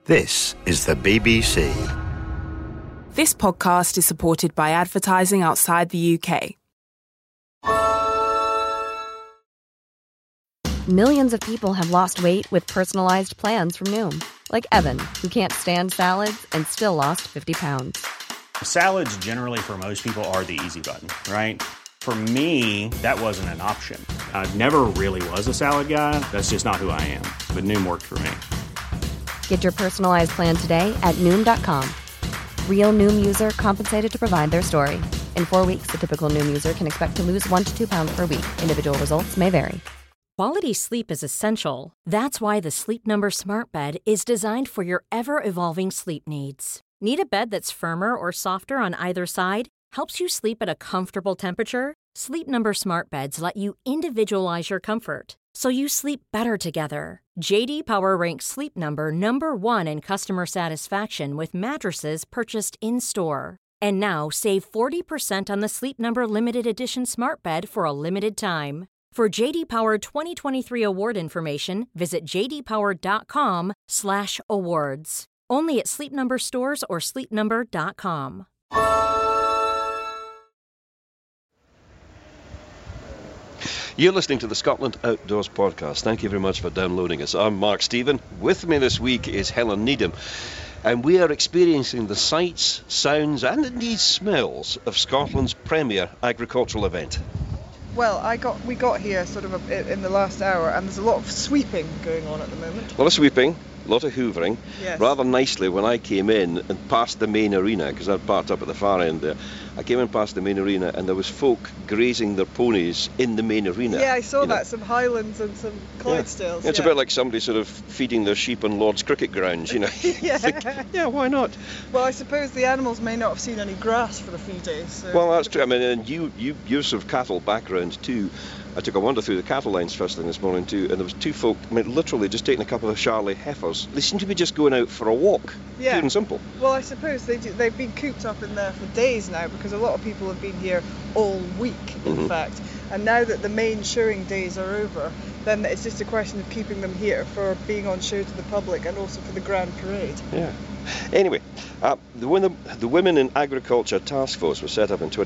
This is the BBC. This podcast is supported by advertising outside the UK. Millions of people have lost weight with personalized plans from Noom. Like Evan, who can't stand salads and still lost 50 pounds. Salads generally for most people are the easy button, right? For me, that wasn't an option. I never really was a salad guy. That's just not who I am. But Noom worked for me. Get your personalized plan today at Noom.com. Real Noom user compensated to provide their story. In 4 weeks, the typical Noom user can expect to lose 1 to 2 pounds per week. Individual results may vary. Quality sleep is essential. That's why the Sleep Number Smart Bed is designed for your ever-evolving sleep needs. Need a bed that's firmer or softer on either side? Helps you sleep at a comfortable temperature? Sleep Number Smart Beds let you individualize your comfort, so you sleep better together. J.D. Power ranks Sleep Number number 1 in customer satisfaction with mattresses purchased in-store. And now, save 40% on the Sleep Number Limited Edition Smart Bed for a limited time. For J.D. Power 2023 award information, visit jdpower.com/awards. Only at Sleep Number stores or sleepnumber.com. You're listening to the Scotland Outdoors Podcast. Thank you very much for downloading us. I'm Mark Stephen. With me this week is Helen Needham. And we are experiencing the sights, sounds and indeed smells of Scotland's premier agricultural event. Well, we got here sort of in the last hour, and there's a lot of sweeping going on at the moment. A lot of sweeping, a lot of hoovering. Yes. Rather nicely, when I came in and passed the main arena, because I'd parked up at the far end there, I came in past the main arena and there was folk grazing their ponies in the main arena. Yeah, I saw that, some Highlands and some Clydesdales. It's a bit like somebody sort of feeding their sheep on Lord's cricket grounds, you know. Yeah. Yeah, why not? Well, I suppose the animals may not have seen any grass for a few days. So. Well, that's true. I mean, and your sort of cattle background too. I took a wander through the cattle lines first thing this morning too, and there was two folk, I mean, literally just taking a couple of Charolais heifers. They seem to be just going out for a walk, pure and simple. Well, I suppose they've been cooped up in there for days now, because a lot of people have been here all week, in fact. And now that the main showing days are over, then it's just a question of keeping them here for being on show to the public and also for the Grand Parade. Yeah. Anyway, the Women in Agriculture Task Force was set up in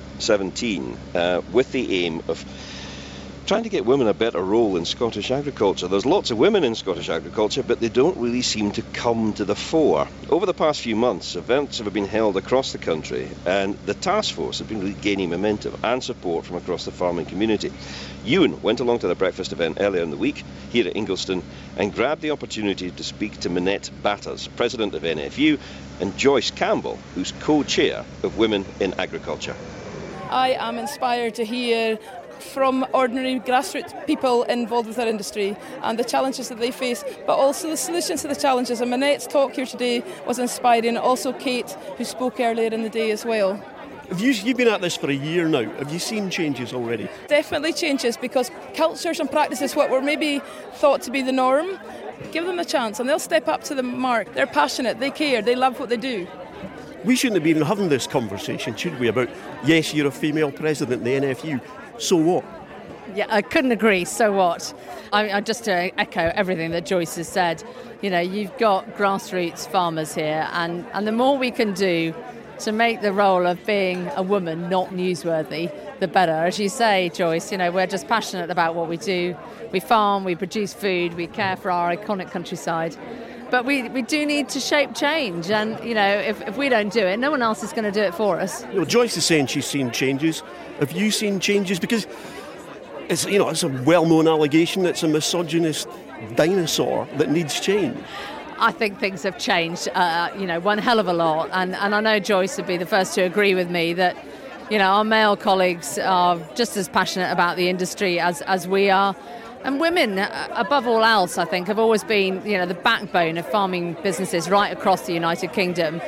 2017 with the aim of trying to get women a better role in Scottish agriculture. There's lots of women in Scottish agriculture, but they don't really seem to come to the fore. Over the past few months, events have been held across the country, and the task force have been really gaining momentum and support from across the farming community. Ewan went along to the breakfast event earlier in the week here at Ingliston and grabbed the opportunity to speak to Minette Batters, president of NFU, and Joyce Campbell, who's co-chair of Women in Agriculture. I am inspired to hear from ordinary grassroots people involved with our industry and the challenges that they face, but also the solutions to the challenges. And Minette's talk here today was inspiring, also Kate, who spoke earlier in the day as well. You've been at this for a year now. Have you seen changes already? Definitely changes, because cultures and practices, what were maybe thought to be the norm, give them a chance and they'll step up to the mark. They're passionate, they care, they love what they do. We shouldn't have been having this conversation, should we, about, yes, you're a female president of the NFU, so what? Yeah, I couldn't agree, so what? I just to echo everything that Joyce has said, you know, you've got grassroots farmers here, and the more we can do to make the role of being a woman not newsworthy, the better. As you say, Joyce, you know, we're just passionate about what we do. We farm, we produce food, we care for our iconic countryside. But we do need to shape change, and, you know, if we don't do it, no one else is going to do it for us. You know, Joyce is saying she's seen changes. Have you seen changes? Because it's a well-known allegation it's a misogynist dinosaur that needs change. I think things have changed, one hell of a lot, and I know Joyce would be the first to agree with me that, you know, our male colleagues are just as passionate about the industry as we are. And women, above all else, I think, have always been, you know, the backbone of farming businesses right across the United Kingdom.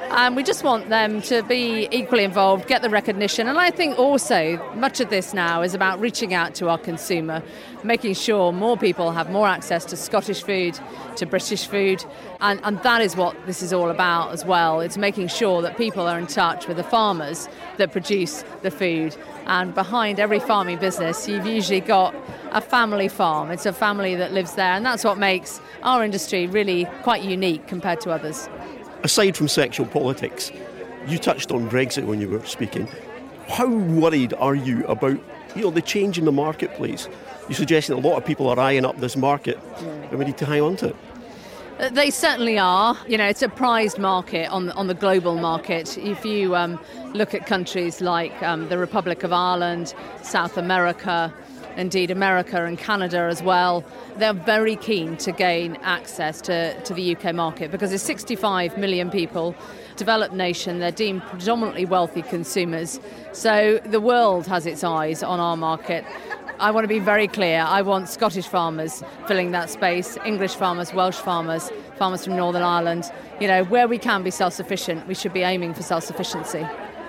And we just want them to be equally involved, get the recognition. And I think also much of this now is about reaching out to our consumer, making sure more people have more access to Scottish food, to British food. And that is what this is all about as well. It's making sure that people are in touch with the farmers that produce the food. And behind every farming business, you've usually got a family farm. It's a family that lives there. And that's what makes our industry really quite unique compared to others. Aside from sexual politics, you touched on Brexit when you were speaking. How worried are you about, the change in the marketplace? You're suggesting a lot of people are eyeing up this market, and we need to hang on to it. They certainly are. It's a prized market on the global market. If you look at countries like the Republic of Ireland, South America, indeed America and Canada as well, they're very keen to gain access to the UK market because there's 65 million people, developed nation, they're deemed predominantly wealthy consumers. So the world has its eyes on our market. I want to be very clear, I want Scottish farmers filling that space, English farmers, Welsh farmers, farmers from Northern Ireland. Where we can be self-sufficient, we should be aiming for self-sufficiency.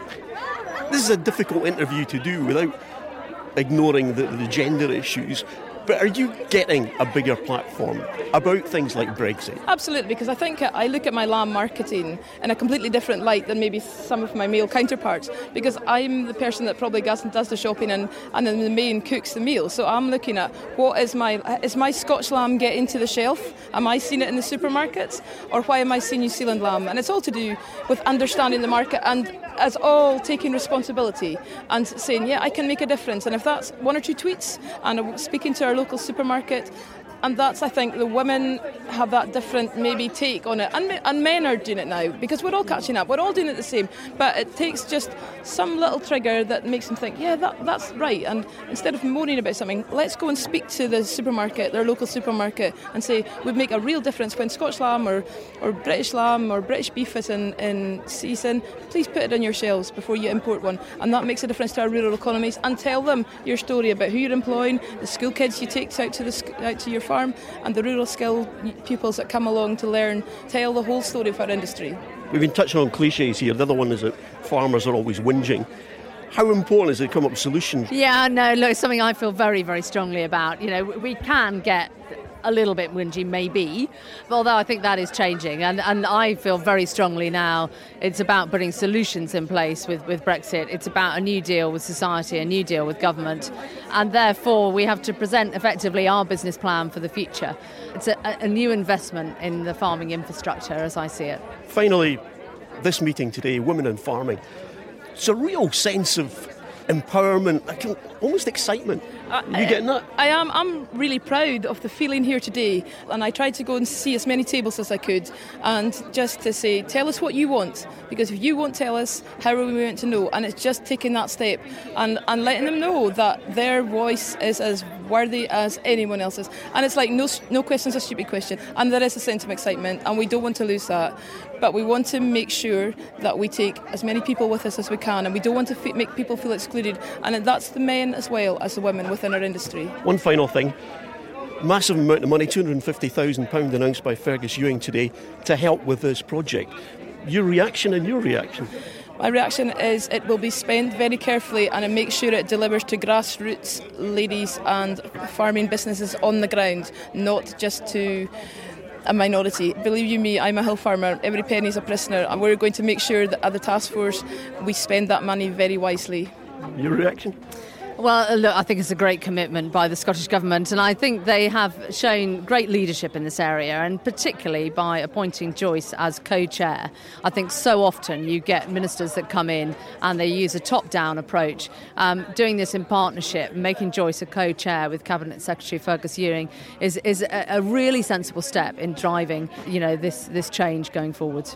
This is a difficult interview to do without ignoring the gender issues, but are you getting a bigger platform about things like Brexit? Absolutely, because I think I look at my lamb marketing in a completely different light than maybe some of my male counterparts, because I'm the person that probably goes and does the shopping and then the main cooks the meal. So I'm looking at what is my Scotch lamb getting to the shelf? Am I seeing it in the supermarkets? Or why am I seeing New Zealand lamb? And it's all to do with understanding the market and as all taking responsibility and saying, I can make a difference. And if that's one or two tweets and speaking to our local supermarket, and that's, I think, the women have that different maybe take on it, and men are doing it now because we're all catching up, we're all doing it the same, but it takes just some little trigger that makes them think, that's right, and instead of moaning about something, let's go and speak to the supermarket, their local supermarket, and say we'd make a real difference when Scotch lamb or British lamb or British beef is in season. Please put it on your shelves before you import one, and that makes a difference to our rural economies. And tell them your story about who you're employing, the school kids you take out to your farm, and the rural skill pupils that come along to learn. Tell the whole story of our industry. We've been touching on cliches here. The other one is that farmers are always whinging. How important is it to come up with solutions? It's something I feel very, very strongly about. We can get a little bit whingy maybe, although I think that is changing, and I feel very strongly now it's about putting solutions in place with Brexit. It's about a new deal with society, a new deal with government, and therefore we have to present effectively our business plan for the future. It's a new investment in the farming infrastructure as I see it. Finally, this meeting today, Women in Farming, it's a real sense of empowerment, almost excitement. Are you getting that? I am. I'm really proud of the feeling here today, and I tried to go and see as many tables as I could, and just to say, tell us what you want, because if you won't tell us, how are we meant to know? And it's just taking that step and letting them know that their voice is as worthy as anyone else's. And it's like no question's a stupid question, and there is a sense of excitement, and we don't want to lose that. But we want to make sure that we take as many people with us as we can, and we don't want to make people feel excluded, and that's the men as well as the women within our industry. One final thing, massive amount of money, £250,000 announced by Fergus Ewing today to help with this project. Your reaction and your reaction? My reaction is it will be spent very carefully, and it makes sure it delivers to grassroots ladies and farming businesses on the ground, not just to a minority. Believe you me, I'm a hill farmer. Every penny is a prisoner, and we're going to make sure that at the task force we spend that money very wisely. Your reaction? Well, look, I think it's a great commitment by the Scottish Government, and I think they have shown great leadership in this area, and particularly by appointing Joyce as co-chair. I think so often you get ministers that come in and they use a top-down approach. Doing this in partnership, making Joyce a co-chair with Cabinet Secretary Fergus Ewing is a really sensible step in driving, this change going forward.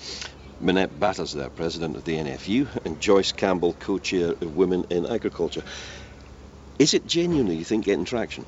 Minette Batters there, President of the NFU, and Joyce Campbell, Co-Chair of Women in Agriculture. Is it genuinely, you think, getting traction?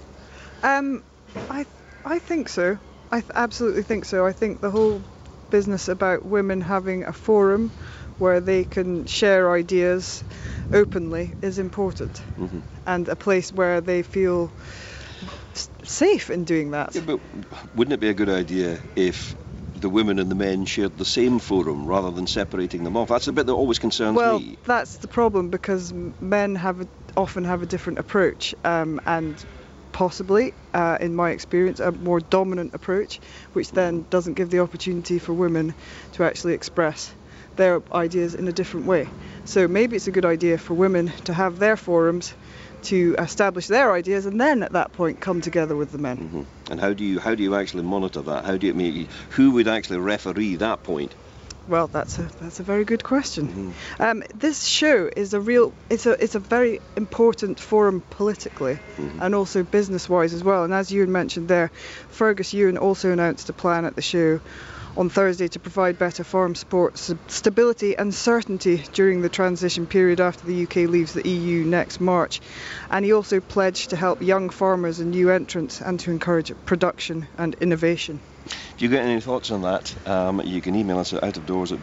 I think so. I absolutely think so. I think the whole business about women having a forum where they can share ideas openly is important, and a place where they feel safe in doing that. Yeah, but wouldn't it be a good idea if the women and the men shared the same forum rather than separating them off. That's the bit that always concerns me. Well, that's the problem, because men often have a different approach, and possibly, in my experience, a more dominant approach, which then doesn't give the opportunity for women to actually express their ideas in a different way. So maybe it's a good idea for women to have their forums, to establish their ideas, and then at that point come together with the men. Mm-hmm. And how do you actually monitor that? Who would actually referee that point? Well, that's a very good question. Mm-hmm. This show is it's a very important forum politically, mm-hmm. and also business-wise as well. And as Ewan mentioned there, Fergus Ewan also announced a plan at the show on Thursday to provide better farm support, stability and certainty during the transition period after the UK leaves the EU next March. And he also pledged to help young farmers and new entrants and to encourage production and innovation. If you get any thoughts on that, you can email us at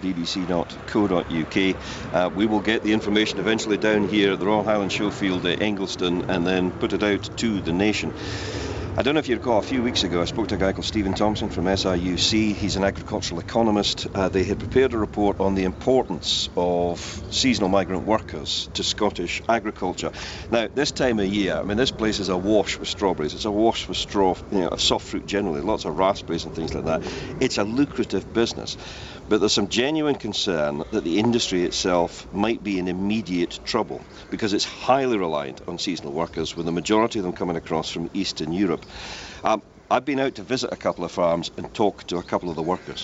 outofdoors@bbc.co.uk. We will get the information eventually down here at the Royal Highland Showfield at Engelston and then put it out to the nation. I don't know if you recall, a few weeks ago I spoke to a guy called Stephen Thompson from SIUC. He's an agricultural economist. They had prepared a report on the importance of seasonal migrant workers to Scottish agriculture. Now, this time of year, this place is awash with strawberries. It's awash with soft fruit generally, lots of raspberries and things like that. It's a lucrative business. But there's some genuine concern that the industry itself might be in immediate trouble because it's highly reliant on seasonal workers, with the majority of them coming across from Eastern Europe. I've been out to visit a couple of farms and talk to a couple of the workers.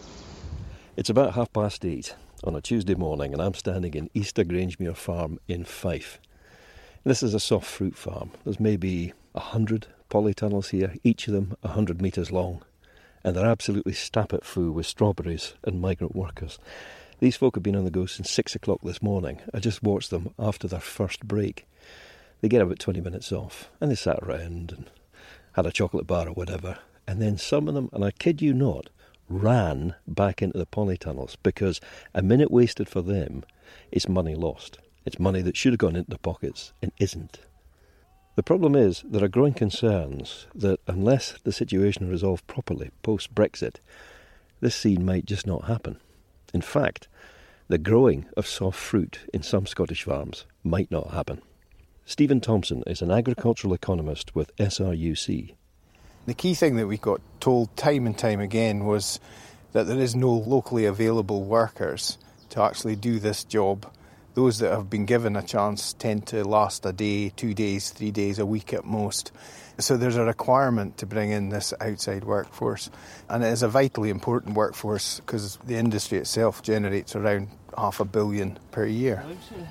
It's about 8:30 on a Tuesday morning, and I'm standing in Easter Grangemere Farm in Fife. This is a soft fruit farm. There's maybe 100 polytunnels here, each of them 100 metres long. And they're absolutely stappet full with strawberries and migrant workers. These folk have been on the go since 6 o'clock this morning. I just watched them after their first break. They get about 20 minutes off, and they sat around and had a chocolate bar or whatever. And then some of them, and I kid you not, ran back into the polytunnels, because a minute wasted for them is money lost. It's money that should have gone into their pockets and isn't. The problem is there are growing concerns that unless the situation is resolved properly post-Brexit, this scene might just not happen. In fact, the growing of soft fruit in some Scottish farms might not happen. Stephen Thompson is an agricultural economist with SIUC. The key thing that we got told time and time again was that there is no locally available workers to actually do this job. Those that have been given a chance tend to last a day, 2 days, 3 days, a week at most. So there's a requirement to bring in this outside workforce. And it is a vitally important workforce because the industry itself generates around $500 million per year.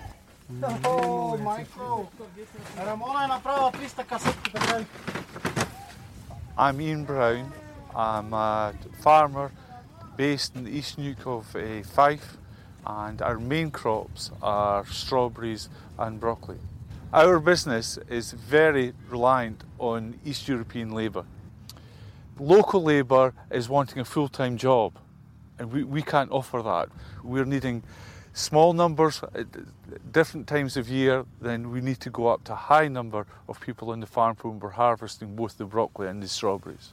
I'm Ian Brown. I'm a farmer based in the East Neuk of Fife. And our main crops are strawberries and broccoli. Our business is very reliant on East European labour. Local labour is wanting a full-time job, and we can't offer that. We're needing small numbers at different times of year, then we need to go up to a high number of people on the farm when we're harvesting both the broccoli and the strawberries.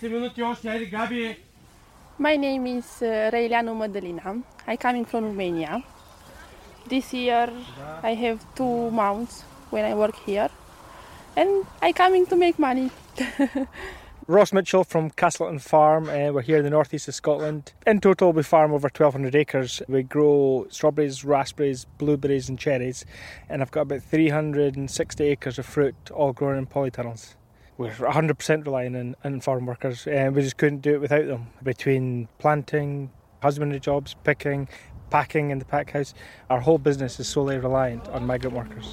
My name is Reileanu Mădălina. I'm coming from Romania. This year I have 2 months when I work here, and I'm coming to make money. Ross Mitchell from Castleton Farm. We're here in the northeast of Scotland. In total we farm over 1,200 acres. We grow strawberries, raspberries, blueberries and cherries, and I've got about 360 acres of fruit all grown in polytunnels. We're 100% relying on farm workers, and we just couldn't do it without them. Between planting, husbandry jobs, picking, packing in the pack house, our whole business is solely reliant on migrant workers.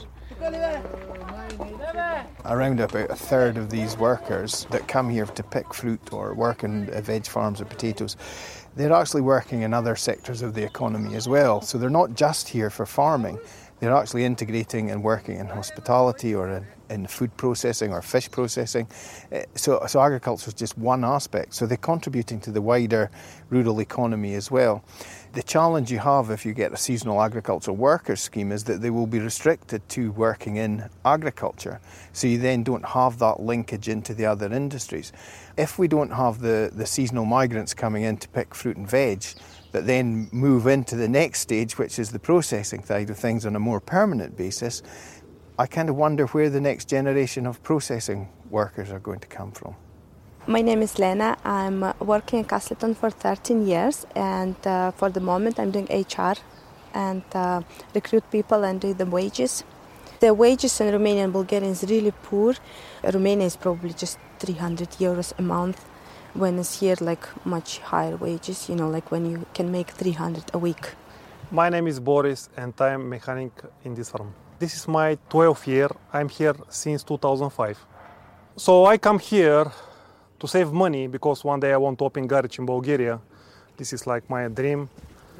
Around about a third of these workers that come here to pick fruit or work in veg farms or potatoes, they're actually working in other sectors of the economy as well. So they're not just here for farming. They're actually integrating and working in hospitality or in in food processing or fish processing. So agriculture is just one aspect. So they're contributing to the wider rural economy as well. The challenge you have if you get a seasonal agricultural workers scheme is that they will be restricted to working in agriculture. So you then don't have that linkage into the other industries. If we don't have the seasonal migrants coming in to pick fruit and veg, that then move into the next stage, which is the processing side of things on a more permanent basis, I kind of wonder where the next generation of processing workers are going to come from. My name is Lena. I'm working in Castleton for 13 years, and for the moment I'm doing HR and recruit people and do the wages. The wages in Romania and Bulgaria is really poor. Romania is probably just 300 euros a month, when it's here like much higher wages, like when you can make 300 a week. My name is Boris and I'm a mechanic in this farm. This is my 12th year. I'm here since 2005. So I come here to save money because one day I want to open garage in Bulgaria. This is like my dream.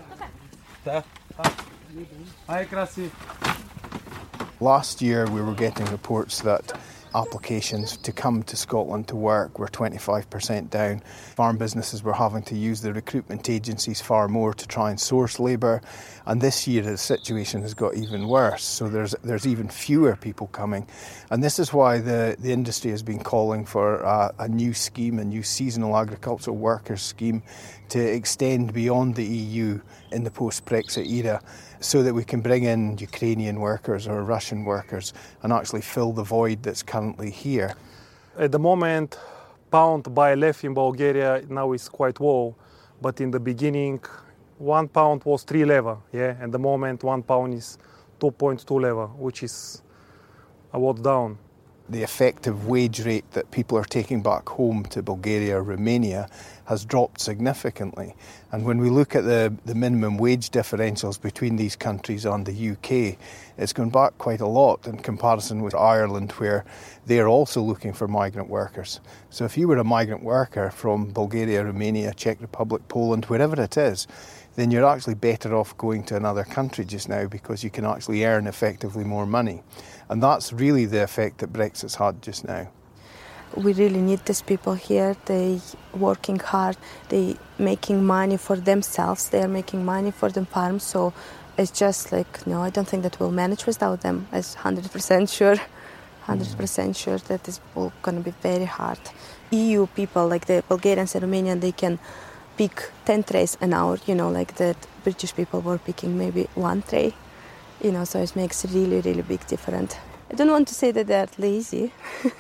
Last year we were getting reports that applications to come to Scotland to work were 25% down. Farm businesses were having to use the recruitment agencies far more to try and source labour, and this year the situation has got even worse, so there's even fewer people coming. And this is why the industry has been calling for a new scheme, a new seasonal agricultural workers scheme to extend beyond the EU in the post-Brexit era, so that we can bring in Ukrainian workers or Russian workers and actually fill the void that's currently here. At the moment, pound by left in Bulgaria now is quite low, but in the beginning, 1 pound was 3 leva, At the moment, 1 pound is 2.2 leva, which is a lot down. The effective wage rate that people are taking back home to Bulgaria or Romania has dropped significantly. And when we look at the minimum wage differentials between these countries and the UK, it's gone back quite a lot in comparison with Ireland, where they're also looking for migrant workers. So if you were a migrant worker from Bulgaria, Romania, Czech Republic, Poland, wherever it is, then you're actually better off going to another country just now because you can actually earn effectively more money. And that's really the effect that Brexit's had just now. We really need these people here. They working hard. They making money for themselves. They are making money for the farm. So it's just like, no, I don't think that we'll manage without them. I'm 100% sure. 100% sure that it's going to be very hard. EU people, like the Bulgarians and Romanians, they can pick 10 trays an hour, like the British people were picking maybe 1 tray. So it makes a really, really big difference. I don't want to say that they're lazy.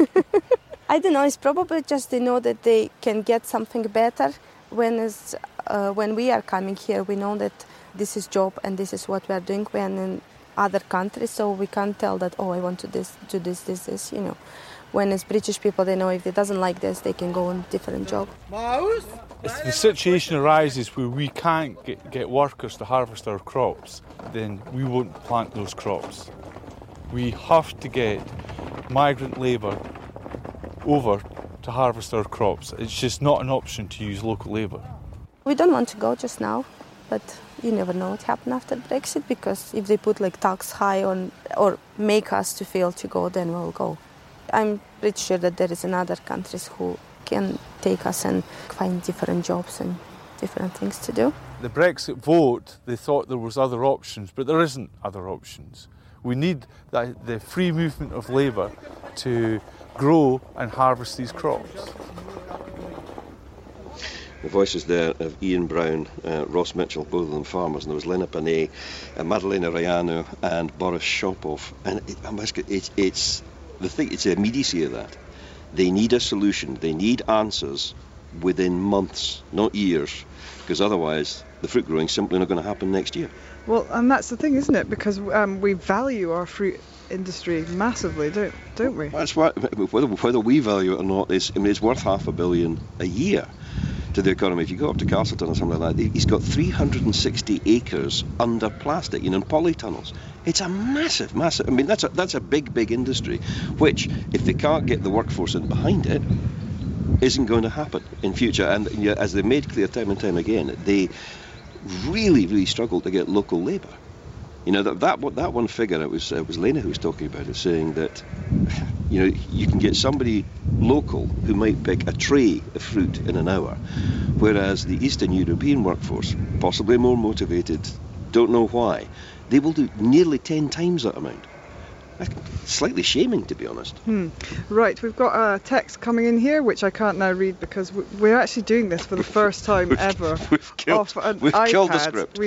I don't know, it's probably just they know that they can get something better. When we are coming here, we know that this is job and this is what we are doing when in other countries, so we can't tell that, I want to do this, When it's British people, they know if they doesn't like this, they can go on a different job. If the situation arises where we can't get workers to harvest our crops, then we won't plant those crops. We have to get migrant labour over to harvest our crops. It's just not an option to use local labour. We don't want to go just now, but you never know what happens after Brexit, because if they put tax high on or make us to feel to go, then we'll go. I'm pretty sure that there is another countries who can take us and find different jobs and different things to do. The Brexit vote, they thought there was other options, but there isn't other options. We need the free movement of labour to grow and harvest these crops. The voices there of Ian Brown, Ross Mitchell, both of them farmers, and there was Lena Panay, Madalena Rayanu and Boris Shopov. And it's the immediacy of that. They need a solution. They need answers within months, not years, because otherwise the fruit growing is simply not going to happen next year. Well, and that's the thing, isn't it? Because we value our fruit industry massively, don't we? That's why, whether we value it or not, it's worth $500 million a year to the economy. If you go up to Castleton or something like that, he's got 360 acres under plastic, in polytunnels. It's a massive. I mean, that's a big industry, which, if they can't get the workforce in behind it, isn't going to happen in future. And as they've made clear time and time again, they really struggle to get local labour. That one figure, it was Lena who was talking about it, saying that You know, you can get somebody local who might pick a tray of fruit in an hour, whereas the Eastern European workforce, possibly more motivated, don't know why, they will do nearly 10 times that amount. Slightly shaming, to be honest. Right, we've got a text coming in here, which I can't now read because we're actually doing this for the first time ever. We've killed the script.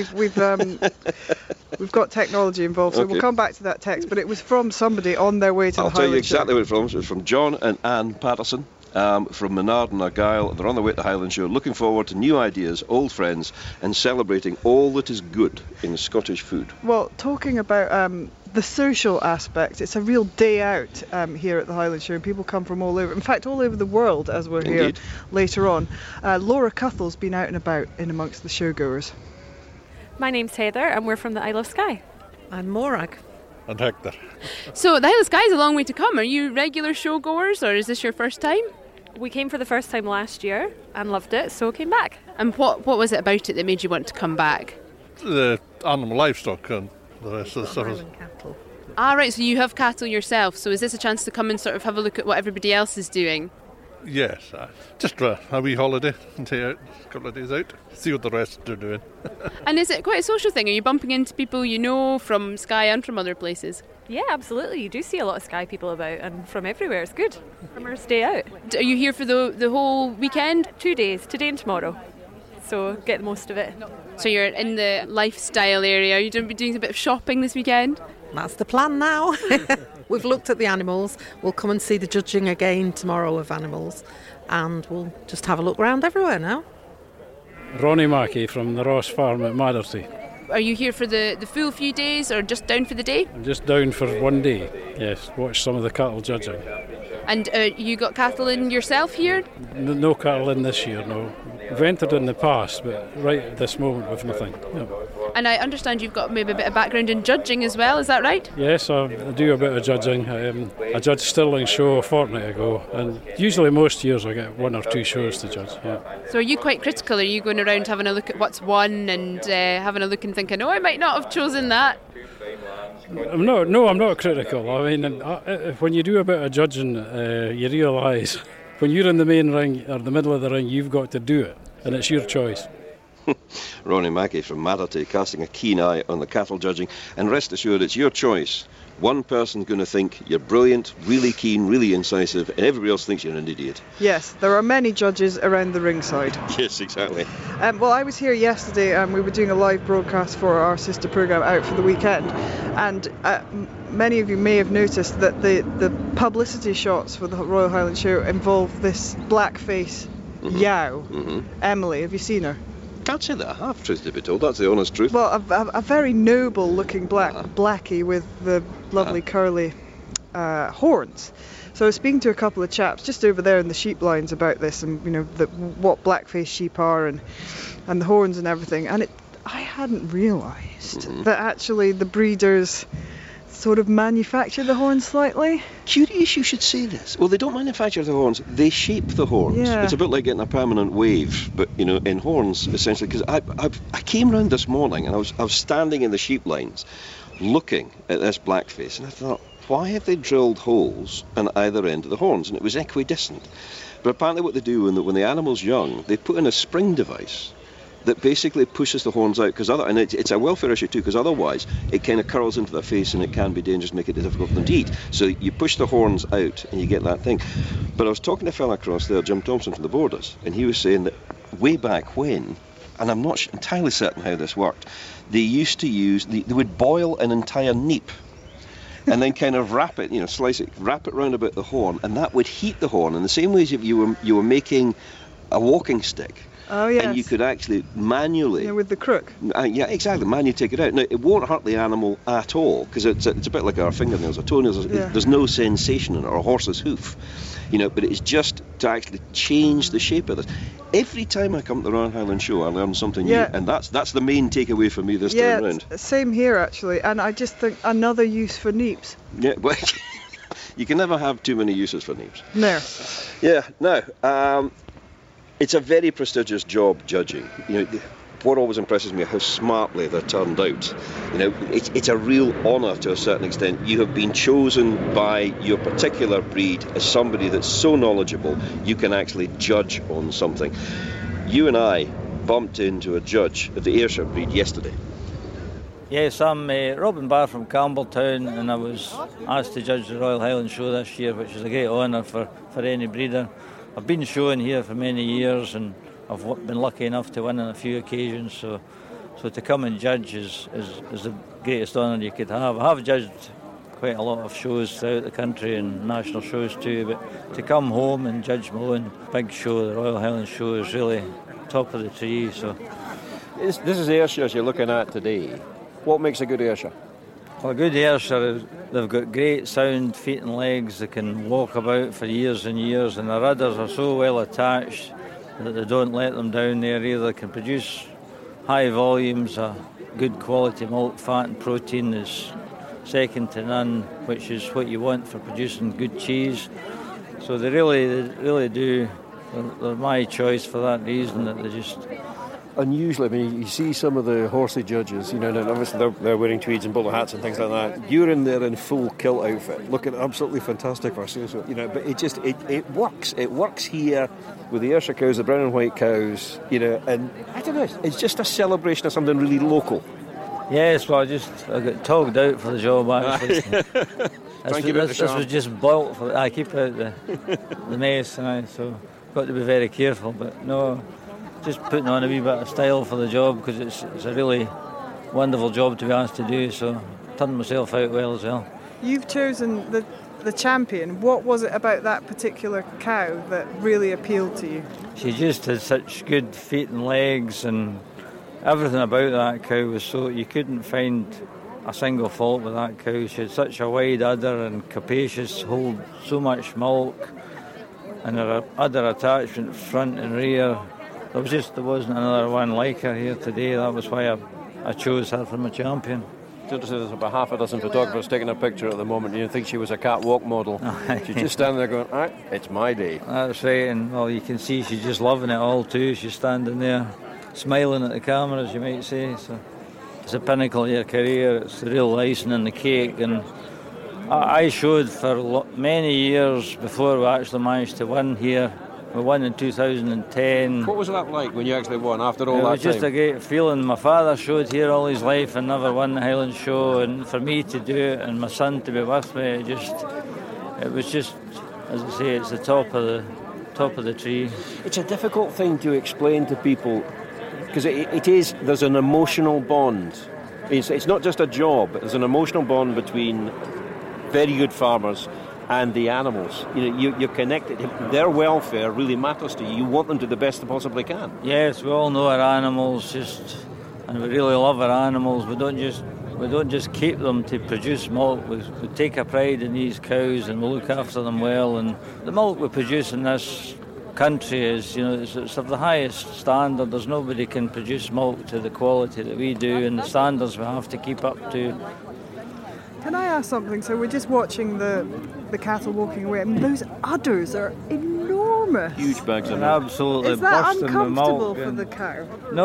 We've got technology involved, so we'll come back to that text. But it was from somebody on their way to the Highland Show. I'll tell you exactly what it's from. It's from John and Anne Patterson. From Menard and Argyll. They're on their way to the Highland Show, looking forward to new ideas, old friends, and celebrating all that is good in Scottish food. Well, talking about the social aspect, it's a real day out here at the Highland Show. People come from all over, in fact all over the world, as we're here later on. Laura Cuthell's been out and about in amongst the showgoers. My name's Heather and we're from the Isle of Skye. I'm Morag. And Hector. So the Isle of Skye is a long way to come. Are you regular showgoers or is this your first time? We came for the first time last year and loved it, so came back. And what was it about it that made you want to come back? The animal livestock and the rest of the stuff. Highland cattle. Ah, right, so you have cattle yourself, so is this a chance to come and sort of have a look at what everybody else is doing? Yes, just a wee holiday and take out a couple of days out, see what the rest are doing. And is it quite a social thing? Are you bumping into people you know from Skye and from other places? Yeah, absolutely. You do see a lot of Skye people about and from everywhere. It's good. Summer's day out. Are you here for the whole weekend? 2 days, today and tomorrow. So get the most of it. So you're in the lifestyle area. Are you going to be doing a bit of shopping this weekend? That's the plan now. We've looked at the animals. We'll come and see the judging again tomorrow of animals. And we'll just have a look around everywhere now. Ronnie Mackey from the Ross Farm at Matherty. Are you here for the full few days or just down for the day? I'm just down for 1 day, yes. Watch some of the cattle judging. And you got cattle in yourself here? No cattle in this year, no. We've entered in the past, but right at this moment we've nothing. No. And I understand you've got maybe a bit of background in judging as well, is that right? Yes, I do a bit of judging. I judged Stirling Show a fortnight ago, and usually most years I get 1 or 2 shows to judge. Yeah. So are you quite critical? Are you going around having a look at what's won and having a look and thinking, oh, I might not have chosen that? I'm not critical. I mean, when you do a bit of judging, you realise when you're in the main ring or the middle of the ring, you've got to do it, and it's your choice. Ronnie Mackey from Matherty casting a keen eye on the cattle judging, and rest assured it's your choice. One person's going to think you're brilliant, really keen, really incisive, and everybody else thinks you're an idiot. Yes, there are many judges around the ringside. Yes, exactly. Well, I was here yesterday and we were doing a live broadcast for our sister programme Out for the Weekend, and many of you may have noticed that the publicity shots for the Royal Highland Show involve this blackface yow. Emily, have you seen her? Can't say that I have, truth to be told. That's the honest truth. Well, a very noble looking blackie with the lovely curly horns. So I was speaking to a couple of chaps just over there in the sheep lines about this, and you know what blackface sheep are and the horns and everything. And I hadn't realised that actually the breeders sort of manufacture the horns slightly. Curious you should say this. Well, they don't manufacture the horns, they shape the horns. Yeah. It's a bit like getting a permanent wave, but you know, in horns essentially. Because I came round this morning and I was standing in the sheep lines looking at this blackface, and I thought, why have they drilled holes on either end of the horns? And it was equidistant. But apparently what they do when the animal's young, they put in a spring device that basically pushes the horns out, and it's a welfare issue too, because otherwise it kind of curls into their face and it can be dangerous, make it difficult for them to eat. So you push the horns out and you get that thing. But I was talking to a fella across there, Jim Thompson from the Borders, and he was saying that way back when, and I'm not entirely certain how this worked, they used to use, they would boil an entire neep and then kind of wrap it, slice it, wrap it round about the horn, and that would heat the horn in the same way as if you were making a walking stick. Oh, yes. And you could actually manually... with the crook. Yeah, exactly. Manually take it out. Now, it won't hurt the animal at all, because it's a bit like our fingernails or toenails. Yeah. There's no sensation in it, or a horse's hoof. But it's just to actually change the shape of this. Every time I come to the Royal Highland Show, I learn something new, and that's the main takeaway for me this time around. Yeah, same here, actually. And I just think another use for neeps. Yeah, well, you can never have too many uses for neeps. No. Yeah, no. It's a very prestigious job, judging. what always impresses me is how smartly they're turned out. You know, it's a real honour to a certain extent. You have been chosen by your particular breed as somebody that's so knowledgeable you can actually judge on something. You and I bumped into a judge of the Ayrshire breed yesterday. Yes, I'm Robin Barr from Campbelltown, and I was asked to judge the Royal Highland Show this year, which is a great honour for any breeder. I've been showing here for many years, and I've been lucky enough to win on a few occasions, so to come and judge is the greatest honour you could have. I have judged quite a lot of shows throughout the country and national shows too, but to come home and judge my own big show, the Royal Highland Show, is really top of the tree. So this is Ayrshire as you're looking at today. What makes a good Ayrshire? Well, a good Ayrshire, they've got great sound feet and legs. They can walk about for years and years, and the rudders are so well attached that they don't let them down there either. They can produce high volumes of good quality milk, fat and protein is second to none, which is what you want for producing good cheese. So they really do. They're my choice for that reason, that they just... Unusually, I mean, you see some of the horsey judges, you know, and obviously they're wearing tweeds and bowler hats and things like that. You're in there in full kilt outfit, looking absolutely fantastic for us, you know. But it works. It works here with the Ayrshire cows, the brown and white cows, you know. And I don't know, it's just a celebration of something really local. Yes, well, I got togged out for the job actually. This was just built for. I keep out the mess, and so got to be very careful. But no. Just putting on a wee bit of style for the job, because it's a really wonderful job to be asked to do, so turned myself out well as well. You've chosen the champion. What was it about that particular cow that really appealed to you? She just had such good feet and legs, and everything about that cow was so... You couldn't find a single fault with that cow. She had such a wide udder and capacious, hold so much milk, and her udder attachment front and rear... There wasn't another one like her here today. That was why I chose her for my champion. There's about half a dozen photographers taking a picture at the moment. You think she was a catwalk model. She's just standing there going, all right, it's my day. That's right, and well, you can see she's just loving it all too. She's standing there smiling at the camera, as you might say. So it's the pinnacle of your career. It's the real icing on the cake. And I showed for many years before we actually managed to win here. We won in 2010. What was that like when you actually won after all that time? It was just a great feeling. My father showed here all his life and never won the Highland Show, and for me to do it and my son to be with me, it was just, as I say, it's the top of the tree. It's a difficult thing to explain to people, because there's an emotional bond. It's not just a job, there's an emotional bond between very good farmers and the animals. You know, you're connected. Their welfare really matters to you. You want them to do the best they possibly can. Yes, we all know our animals, and we really love our animals. We don't just keep them to produce milk. We take a pride in these cows, and we look after them well. And the milk we produce in this country is, you know, it's of the highest standard. There's nobody can produce milk to the quality that we do, and the standards we have to keep up to. Can I ask something? So we're just watching the cattle walking away. I mean, those udders are enormous. Huge bags of milk. Absolutely. Is that bursting uncomfortable with milk for the cow?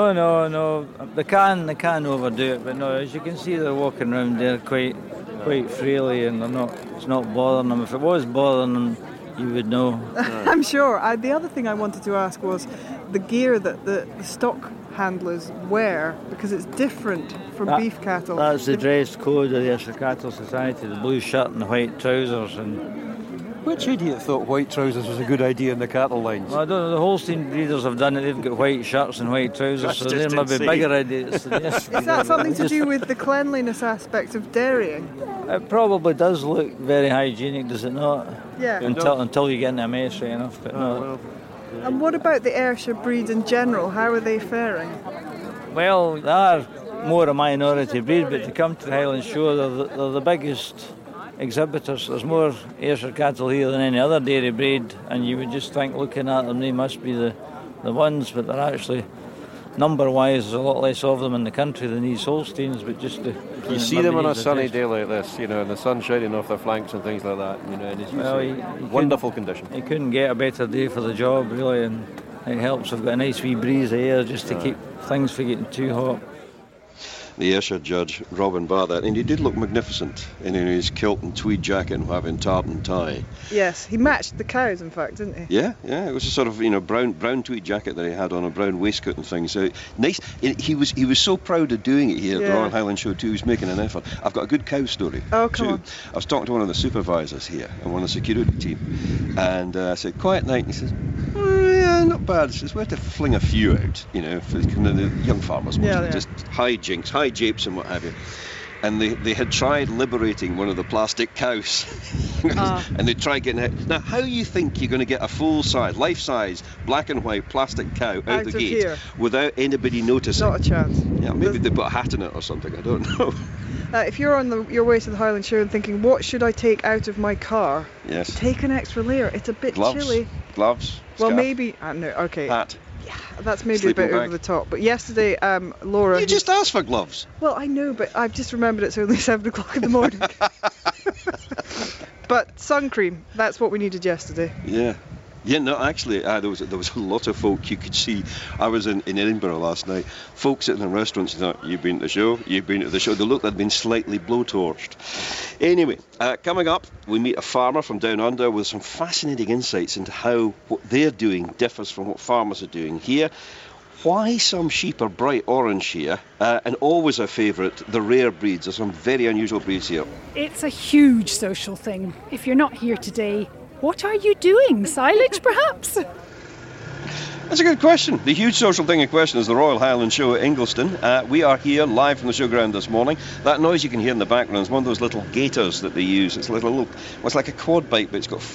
No. They can overdo it, but no. As you can see, they're walking around there quite freely, and it's not bothering them. If it was bothering them, you would know. I'm sure. The other thing I wanted to ask was the gear that the stock handlers wear, because it's different from beef cattle. That's the dress code of the Ayrshire Cattle Society, the blue shirt and the white trousers. And which idiot thought white trousers was a good idea in the cattle lines? Well, I don't know, the Holstein breeders have done it. They've got white shirts and white trousers, so there might be bigger idiots than this. Is that something to do with the cleanliness aspect of dairying? It probably does look very hygienic, does it not? Yeah. Until you get in a mess right enough, but no. And what about the Ayrshire breed in general? How are they faring? Well, they are more a minority breed, but to come to the Highland Show, they're the biggest exhibitors. There's more Ayrshire cattle here than any other dairy breed, and you would just think, looking at them, they must be the ones, but they're actually, number-wise, there's a lot less of them in the country than these Holsteins, but just you see them on a sunny day like this, you know, and the sun shining off their flanks and things like that, you know, and it's wonderful condition. You couldn't get a better day for the job, really, and It helps. We've got a nice wee breeze of air just to keep things from getting too hot. The Ayrshire judge, Robin Barr, and he did look magnificent in his kilt and tweed jacket and having tartan tie. Yes, he matched the cows, in fact, didn't he? Yeah, it was a sort of brown tweed jacket that he had on, a brown waistcoat and things. So nice. He was so proud of doing it here at the Royal Highland Show too. He was making an effort. I've got a good cow story. Oh, come on. I was talking to one of the supervisors here and one of the security team, and I said, "Quiet night." And he says, "Oh, yeah, not bad." He says, "We had to fling a few out, for the young farmers, just high jinks, high japes and what have you." And they had tried liberating one of the plastic cows. And they tried getting it. Now, how you think you're going to get a full-size, life-size, black and white plastic cow out the gate here without anybody noticing? Not a chance. Yeah, maybe they put a hat in it or something, I don't know. If you're on your way to the Highland Show and thinking, what should I take out of my car? Yes. Take an extra layer. It's a bit chilly. Gloves. Well, scarf, maybe. No, okay. Hat. Yeah, that's maybe Sleeping a bit bag. over the top. But yesterday, Laura. You just asked for gloves. Well, I know, but I've just remembered it's only 7 o'clock in the morning. But sun cream, that's what we needed yesterday. Yeah. Yeah, no, actually, there was a lot of folk you could see. I was in Edinburgh last night. Folks sitting in restaurants, thought, "You've been to the show? You've been to the show?" They looked like they'd been slightly blowtorched. Anyway, coming up, we meet a farmer from down under with some fascinating insights into how what they're doing differs from what farmers are doing here. Why some sheep are bright orange here, and always a favourite, the rare breeds. There's some very unusual breeds here. It's a huge social thing. If you're not here today, what are you doing? Silage, perhaps? That's a good question. The huge social thing in question is the Royal Highland Show at Ingliston. We are here live from the showground this morning. That noise you can hear in the background is one of those little gators that they use. It's it's like a quad bike, but it's got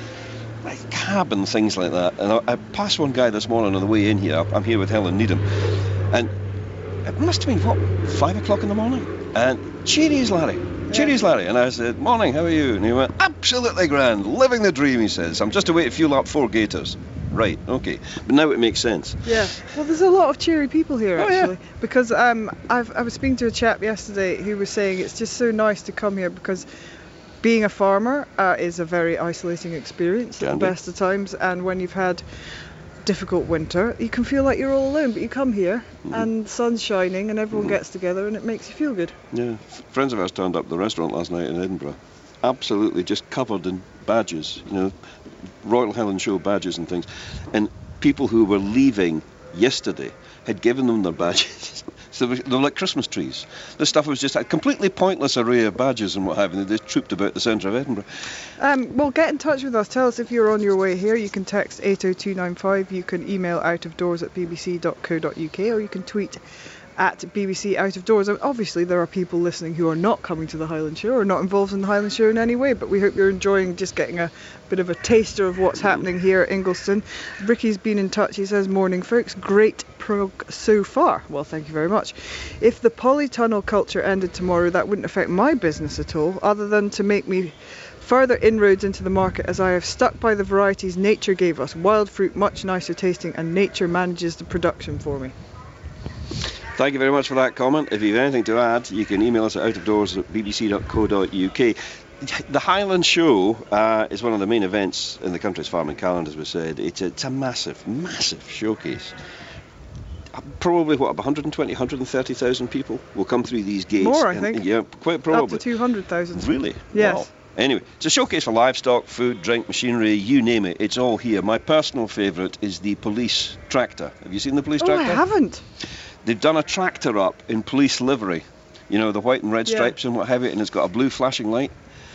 like cab and things like that. And I passed one guy this morning on the way in here. I'm here with Helen Needham, and it must have been 5 o'clock in the morning. And cheeries, Larry. Cheeries, Larry. And I said, "Morning, how are you?" And he went, "Absolutely grand, living the dream," he says. "I'm just away to fuel up 4 gators." Right, okay. But now it makes sense. Yeah. Well, there's a lot of cheery people here, actually. Yeah. Because I was speaking to a chap yesterday who was saying it's just so nice to come here because being a farmer is a very isolating experience at the best of times. And when you've had difficult winter, you can feel like you're all alone, but you come here and the sun's shining and everyone gets together and it makes you feel good. Yeah. Friends of ours turned up at the restaurant last night in Edinburgh, absolutely just covered in badges, Royal Highland Show badges and things. And people who were leaving yesterday had given them their badges. So they were like Christmas trees. This stuff was just a completely pointless array of badges and what have you. They just trooped about the centre of Edinburgh. Well, get in touch with us. Tell us if you're on your way here. You can text 80295. You can email outofdoors@bbc.co.uk, or you can tweet at BBC Out of Doors. Obviously, there are people listening who are not coming to the Highland Show or not involved in the Highland Show in any way, but we hope you're enjoying just getting a bit of a taster of what's happening here at Ingliston. Ricky's been in touch. He says, "Morning, folks. Great prog so far." Well, thank you very much. "If the polytunnel culture ended tomorrow, that wouldn't affect my business at all, other than to make me further inroads into the market, as I have stuck by the varieties nature gave us. Wild fruit, much nicer tasting, and nature manages the production for me." Thank you very much for that comment. If you have anything to add, you can email us at outofdoors@bbc.co.uk. The Highland Show is one of the main events in the country's farming calendar, as we said. It's a massive, massive showcase. Probably, 120, 130,000 people will come through these gates. More, I think. Yeah, quite probably. Up to 200,000. Really? Yes. Wow. Anyway, it's a showcase for livestock, food, drink, machinery, you name it. It's all here. My personal favourite is the police tractor. Have you seen the police tractor? Oh, I haven't. They've done a tractor up in police livery. The white and red stripes and what have you, and it's got a blue flashing light.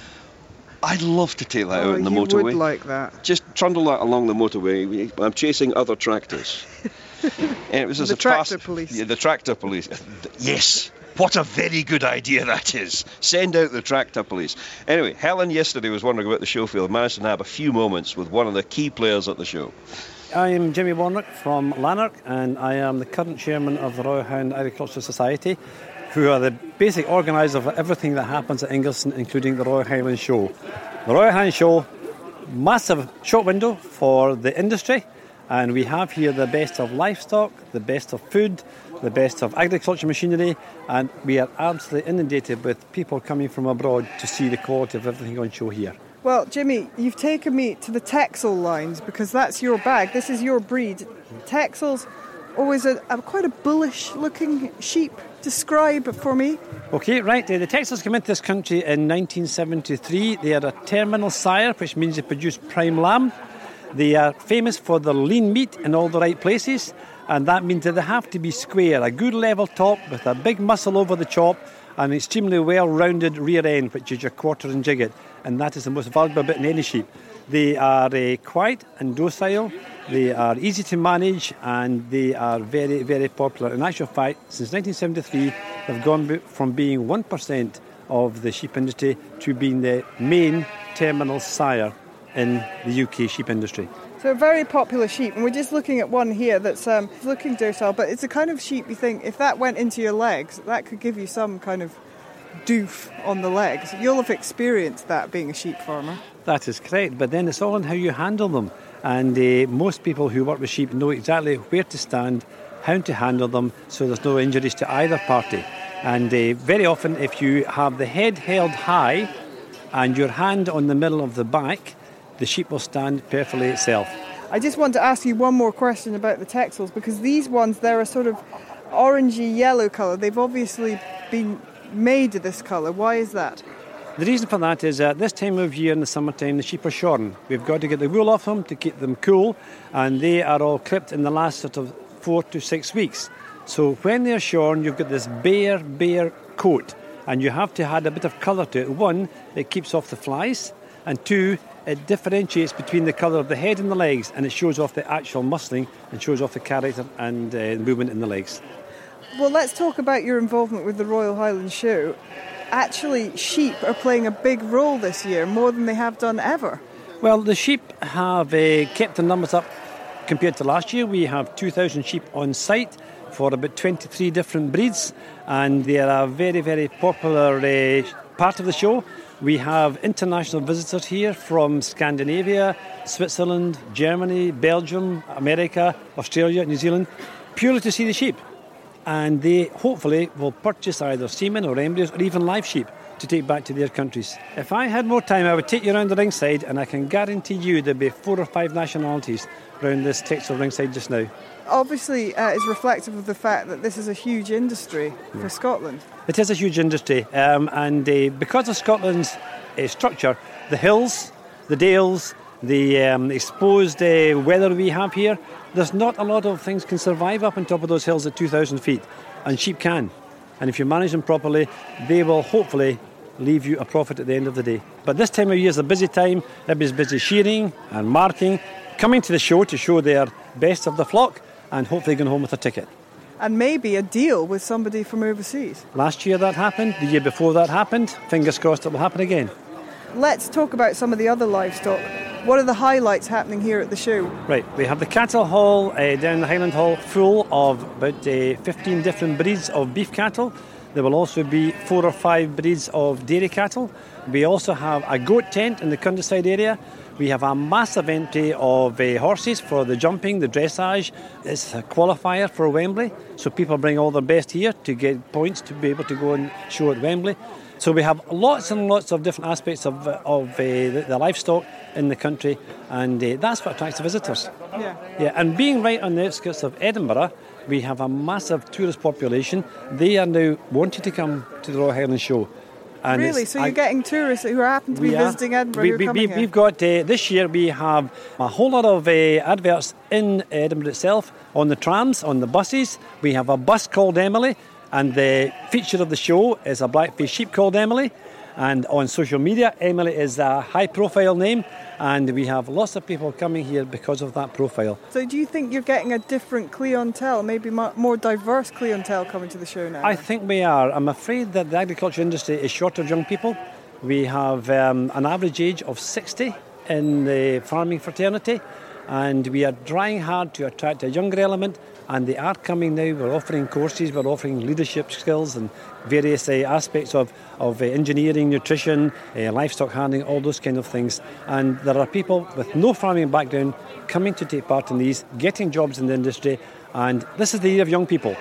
I'd love to take that out in the motorway. You would like that. Just trundle that along the motorway. I'm chasing other tractors. And it was the tractor police. Yeah, the tractor police. Yes. What a very good idea that is. Send out the tractor police. Anyway, Helen yesterday was wondering about the show field. Managed to nab a few moments with one of the key players at the show. I am Jimmy Warnock from Lanark, and I am the current chairman of the Royal Highland Agricultural Society, who are the basic organisers of everything that happens at Ingliston, including the Royal Highland Show. The Royal Highland Show, massive shop window for the industry, and we have here the best of livestock, the best of food, the best of agriculture machinery, and we are absolutely inundated with people coming from abroad to see the quality of everything on show here. Well, Jimmy, you've taken me to the Texel lines because that's your bag. This is your breed. Texel's always quite a bullish-looking sheep. Describe for me. Okay, right. The Texels came into this country in 1973. They are a terminal sire, which means they produce prime lamb. They are famous for their lean meat in all the right places, and that means that they have to be square, a good level top with a big muscle over the chop and an extremely well-rounded rear end, which is your quarter and jigget, and that is the most valuable bit in any sheep. They are quiet and docile, they are easy to manage, and they are very, very popular. In actual fact, since 1973, they've gone from being 1% of the sheep industry to being the main terminal sire in the UK sheep industry. So a very popular sheep, and we're just looking at one here that's looking docile, but it's a kind of sheep you think if that went into your legs, that could give you some kind of doof on the legs. You'll have experienced that being a sheep farmer. That is correct, but then it's all in how you handle them. And most people who work with sheep know exactly where to stand, how to handle them, so there's no injuries to either party. And very often, if you have the head held high and your hand on the middle of the back, the sheep will stand perfectly itself. I just want to ask you one more question about the Texels, because these ones, they're a sort of orangey yellow colour. They've obviously been made this colour. Why is that? The reason for that is at this time of year in the summertime, the sheep are shorn. We've got to get the wool off them to keep them cool, and they are all clipped in the last sort of 4 to 6 weeks. So when they're shorn, you've got this bare coat, and you have to add a bit of colour to it. One, it keeps off the flies, and two, it differentiates between the colour of the head and the legs, and it shows off the actual muscling and shows off the character and movement in the legs. Well, let's talk about your involvement with the Royal Highland Show. Actually, sheep are playing a big role this year, more than they have done ever. Well, the sheep have kept the numbers up compared to last year. We have 2,000 sheep on site for about 23 different breeds, and they are a very, very popular part of the show. We have international visitors here from Scandinavia, Switzerland, Germany, Belgium, America, Australia, New Zealand, purely to see the sheep. And they hopefully will purchase either semen or embryos or even live sheep to take back to their countries. If I had more time, I would take you around the ringside, and I can guarantee you there'll be 4 or 5 nationalities around this Texel ringside just now. Obviously, it's reflective of the fact that this is a huge industry for Scotland. It is a huge industry, and because of Scotland's structure, the hills, the dales, the exposed weather we have here, there's not a lot of things can survive up on top of those hills at 2,000 feet, and sheep can. And if you manage them properly, they will hopefully leave you a profit at the end of the day. But this time of year is a busy time. Everybody's busy shearing and marking, coming to the show to show their best of the flock, and hopefully going home with a ticket. And maybe a deal with somebody from overseas. Last year that happened, the year before that happened. Fingers crossed it will happen again. Let's talk about some of the other livestock. What are the highlights happening here at the show? Right, we have the cattle hall down the Highland Hall full of about 15 different breeds of beef cattle. There will also be 4 or 5 breeds of dairy cattle. We also have a goat tent in the countryside area. We have a massive entry of horses for the jumping, the dressage. It's a qualifier for Wembley, so people bring all their best here to get points to be able to go and show at Wembley. So we have lots and lots of different aspects of the livestock in the country, and that's what attracts the visitors. Yeah, and being right on the outskirts of Edinburgh, we have a massive tourist population. They are now wanting to come to the Royal Highland Show. And really? So you're getting tourists who happen to be visiting Edinburgh who are coming here? We've got, this year we have a whole lot of adverts in Edinburgh itself, on the trams, on the buses. We have a bus called Emily, and the feature of the show is a black-faced sheep called Emily. And on social media, Emily is a high-profile name, and we have lots of people coming here because of that profile. So do you think you're getting a different clientele, maybe more diverse clientele coming to the show now? I think we are. I'm afraid that the agriculture industry is short of young people. We have an average age of 60 in the farming fraternity, and we are trying hard to attract a younger element, and they are coming now. We're offering courses, we're offering leadership skills and various aspects of engineering, nutrition, livestock handling, all those kind of things. And there are people with no farming background coming to take part in these, getting jobs in the industry, and this is the year of young people.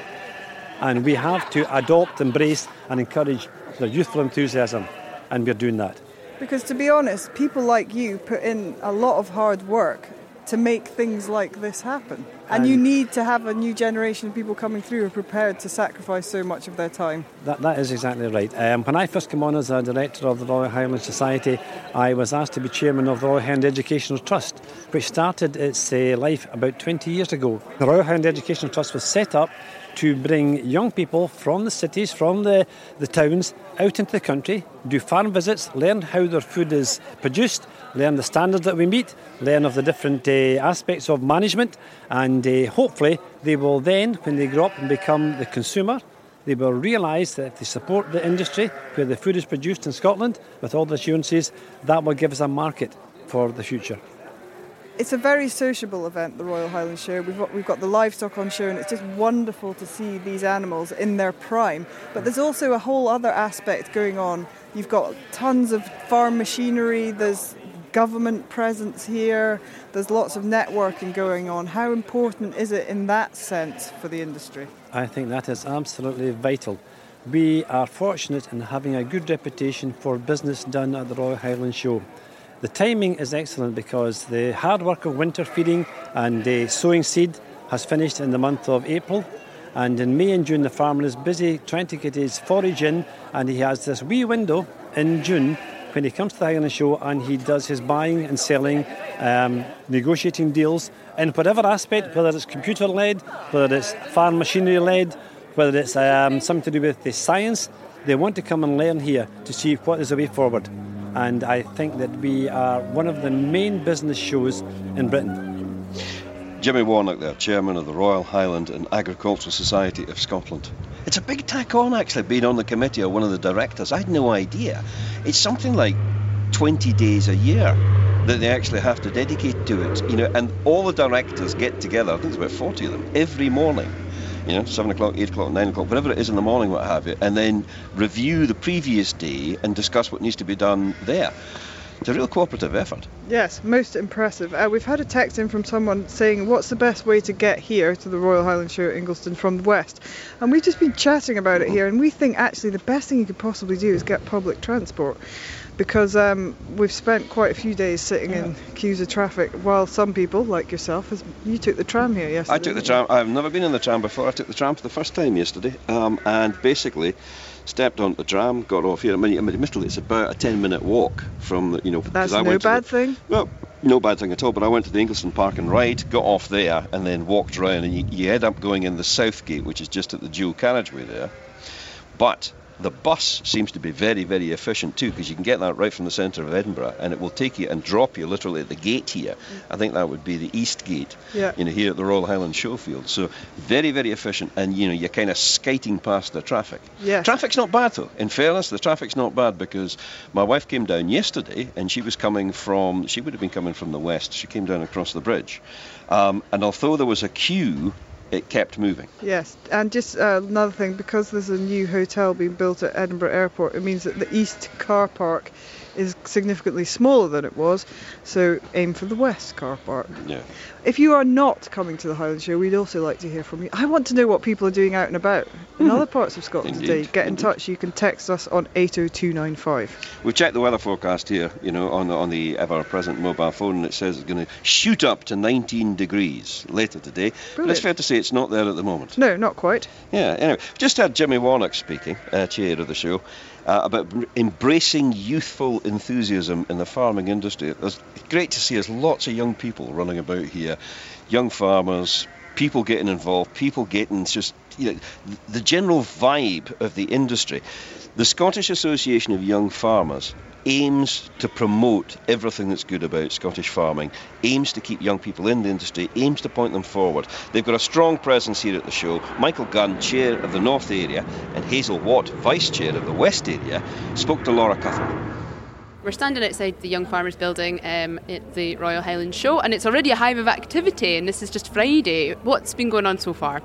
And we have to adopt, embrace and encourage their youthful enthusiasm, and we're doing that. Because to be honest, people like you put in a lot of hard work to make things like this happen. And you need to have a new generation of people coming through who are prepared to sacrifice so much of their time. That is exactly right. When I first came on as a director of the Royal Highland Society, I was asked to be chairman of the Royal Highland Educational Trust, which started its life about 20 years ago. The Royal Highland Educational Trust was set up to bring young people from the cities, from the towns, out into the country, do farm visits, learn how their food is produced, learn the standards that we meet, learn of the different aspects of management, and hopefully they will then, when they grow up and become the consumer, they will realise that if they support the industry where the food is produced in Scotland with all the assurances, that will give us a market for the future. It's a very sociable event, the Royal Highland Show. We've got the livestock on show, and it's just wonderful to see these animals in their prime. But there's also a whole other aspect going on. You've got tons of farm machinery, there's government presence here, there's lots of networking going on. How important is it in that sense for the industry? I think that is absolutely vital. We are fortunate in having a good reputation for business done at the Royal Highland Show. The timing is excellent because the hard work of winter feeding and sowing seed has finished in the month of April, and in May and June the farmer is busy trying to get his forage in, and he has this wee window in June when he comes to the Highland Show and he does his buying and selling, negotiating deals in whatever aspect, whether it's computer led, whether it's farm machinery led, whether it's something to do with the science. They want to come and learn here to see what is the way forward. And I think that we are one of the main business shows in Britain. Jimmy Warnock there, chairman of the Royal Highland and Agricultural Society of Scotland. It's a big tack on, actually, being on the committee or one of the directors. I had no idea. It's something like 20 days a year that they actually have to dedicate to it, and all the directors get together, I think there's about 40 of them, every morning. 7 o'clock, 8 o'clock, 9 o'clock, whatever it is in the morning, what have you, and then review the previous day and discuss what needs to be done there. It's a real cooperative effort. Yes, most impressive. We've had a text in from someone saying, what's the best way to get here to the Royal Highland Show at Ingliston from the west? And we've just been chatting about it here, and we think actually the best thing you could possibly do is get public transport. Because we've spent quite a few days sitting in queues of traffic, while some people, like yourself, you took the tram here yesterday. I took the tram. I've never been in the tram before. I took the tram for the first time yesterday, and basically stepped onto the tram, got off here. Admittedly, it's about a 10-minute walk from the. That's no bad thing. Well, no bad thing at all. But I went to the Ingliston Park and Ride, got off there, and then walked around, and you end up going in the South Gate, which is just at the dual carriageway there. But the bus seems to be very, very efficient too, because you can get that right from the centre of Edinburgh, and it will take you and drop you literally at the gate here. I think that would be the East Gate, here at the Royal Highland Showfield. So very, very efficient, and you're kind of skiting past the traffic. Yes. Traffic's not bad though. In fairness, the traffic's not bad, because my wife came down yesterday, and she would have been coming from the west. She came down across the bridge, and although there was a queue, it kept moving. Yes, and just another thing, because there's a new hotel being built at Edinburgh Airport, it means that the East car park is significantly smaller than it was, so aim for the West car park. Yeah. If you are not coming to the Highland Show, we'd also like to hear from you. I want to know what people are doing out and about in other parts of Scotland today. Get in touch. You can text us on 80295. We've checked the weather forecast here, on the ever-present mobile phone, and it says it's going to shoot up to 19 degrees later today. Brilliant. But it's fair to say it's not there at the moment. No, not quite. Yeah, anyway, just had Jimmy Warnock speaking, chair of the show, about embracing youthful enthusiasm in the farming industry. It's great to see there's lots of young people running about here, young farmers, people getting involved, people getting just, the general vibe of the industry. The Scottish Association of Young Farmers aims to promote everything that's good about Scottish farming, aims to keep young people in the industry, aims to point them forward. They've got a strong presence here at the show. Michael Gunn, chair of the North area, and Hazel Watt, vice chair of the West area, spoke to Laura Cuthell. We're standing outside the Young Farmers Building at the Royal Highland Show, and it's already a hive of activity, and this is just Friday. What's been going on so far?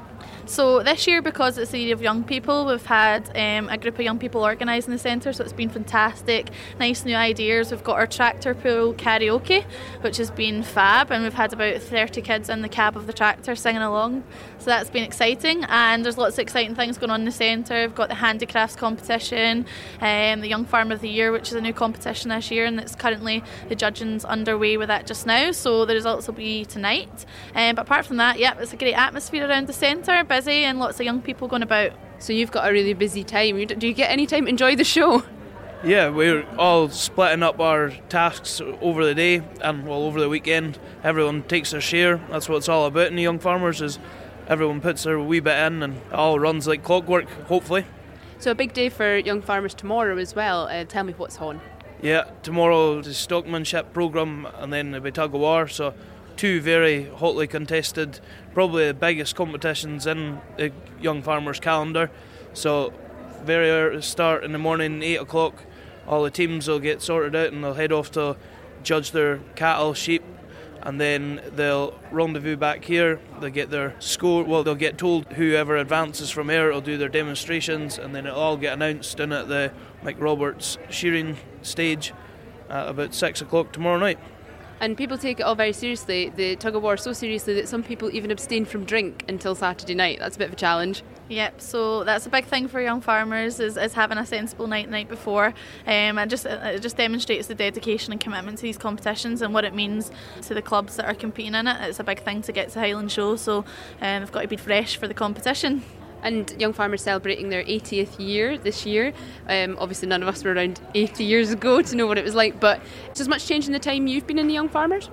So this year, because it's the year of young people, we've had a group of young people organising the centre, so it's been fantastic. Nice new ideas. We've got our tractor pull karaoke, which has been fab, and we've had about 30 kids in the cab of the tractor singing along. So that's been exciting, and there's lots of exciting things going on in the centre. We've got the handicrafts competition, the Young Farmer of the Year, which is a new competition this year, and it's currently the judging's underway with that just now, so the results will be tonight. But apart from that, it's a great atmosphere around the centre, busy, and lots of young people going about. So you've got a really busy time. Do you get any time to enjoy the show? Yeah, we're all splitting up our tasks over the day and over the weekend. Everyone takes their share. That's what it's all about in the Young Farmers, is everyone puts their wee bit in and it all runs like clockwork, hopefully. So a big day for Young Farmers tomorrow as well. Tell me what's on. Yeah, tomorrow the stockmanship programme and then there'll be tug of war, so 2 very hotly contested, probably the biggest competitions in the Young Farmers calendar. So very early start in the morning, 8 o'clock, all the teams will get sorted out and they'll head off to judge their cattle, sheep, and then they'll rendezvous back here. They'll get their score, they'll get told whoever advances from here will do their demonstrations, and then it'll all get announced in at the McRoberts shearing stage at about 6 o'clock tomorrow night. And people take it all very seriously, the tug of war so seriously that some people even abstain from drink until Saturday night. That's a bit of a challenge. Yep, so that's a big thing for young farmers is having a sensible night the night before. It just demonstrates the dedication and commitment to these competitions and what it means to the clubs that are competing in it. It's a big thing to get to Highland Show, so they've got to be fresh for the competition. And Young Farmers celebrating their 80th year this year. Obviously none of us were around 80 years ago to know what it was like, but has much changed in the time you've been in the Young Farmers?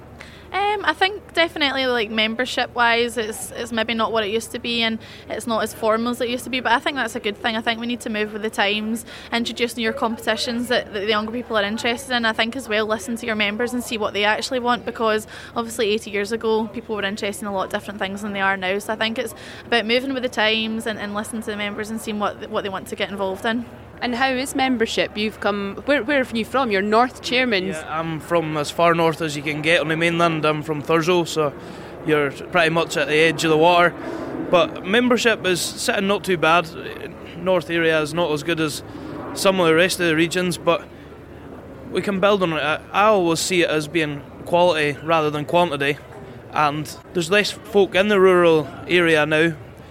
I think definitely like membership wise it's maybe not what it used to be and it's not as formal as it used to be, but I think that's a good thing. I think we need to move with the times, introduce newer competitions that the younger people are interested in. I think as well listen to your members and see what they actually want, because obviously 80 years ago people were interested in a lot of different things than they are now, so I think it's about moving with the times and listening to the members and seeing what they want to get involved in. And how is membership? You've come, where are you from? You're North Chairman. Yeah, I'm from as far north as you can get on the mainland. I'm from Thurso, so you're pretty much at the edge of the water. But membership is sitting not too bad. North area is not as good as some of the rest of the regions, but we can build on it. I always see it as being quality rather than quantity, and there's less folk in the rural area now.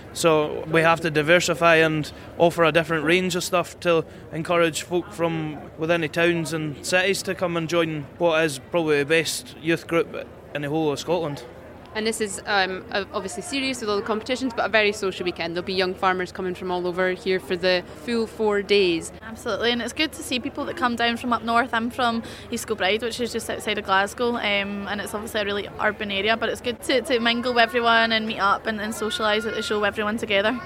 So we have to diversify and offer a different range of stuff to encourage folk from within the towns and cities to come and join what is probably the best youth group in the whole of Scotland. And this is obviously serious with all the competitions, but a very social weekend. There'll be young farmers coming from all over here for the full 4 days. Absolutely, and it's good to see people that come down from up north. I'm from East Kilbride, which is just outside of Glasgow, and it's obviously a really urban area, but it's good to mingle with everyone and meet up and socialise at the show with everyone together.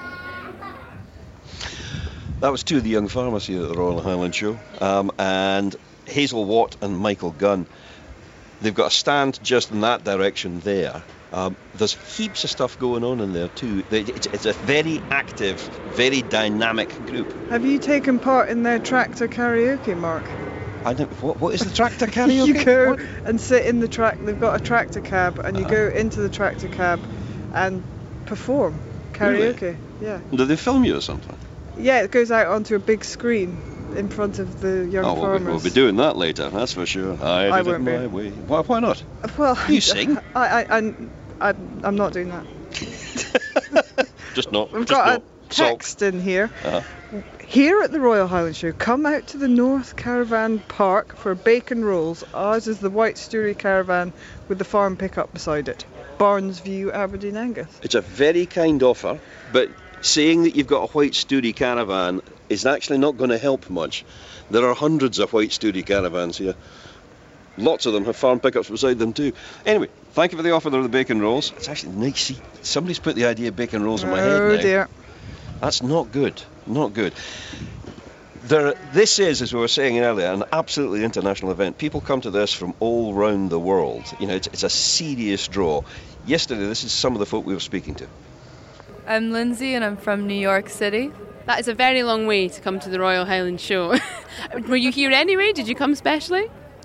That was 2 of the young farmers here at the Royal Highland Show, and Hazel Watt and Michael Gunn. They've got a stand just in that direction there. There's heaps of stuff going on in there too. It's a very active, very dynamic group. Have you taken part in their tractor karaoke, Mark? I don't. What is the tractor karaoke? You go and sit in the track. They've got a tractor cab, and you go into the tractor cab and perform karaoke. Really? Yeah. Do they film you or something? Yeah, it goes out onto a big screen in front of the young farmers. We'll be doing that later, that's for sure. I did it my way. Why not? Well, you sing. I'm not doing that. Just not. We've got a text in here. Here at the Royal Highland Show, come out to the North Caravan Park for bacon rolls. Ours is the White Stourie Caravan with the farm pickup beside it. Barnesview, Aberdeen Angus. It's a very kind offer, but saying that you've got a White Stourie Caravan is actually not going to help much. There are hundreds of White Stourie caravans here. Lots of them have farm pickups beside them too. Anyway, thank you for the offer of the bacon rolls. It's actually nice. See, somebody's put the idea of bacon rolls in my head now. Oh dear. That's not good. Not good. This is, as we were saying earlier, an absolutely international event. People come to this from all round the world. You know, it's a serious draw. Yesterday, this is some of the folk we were speaking to. I'm Lindsay and I'm from New York City. That is a very long way to come to the Royal Highland Show. Were you here anyway? Did you come specially?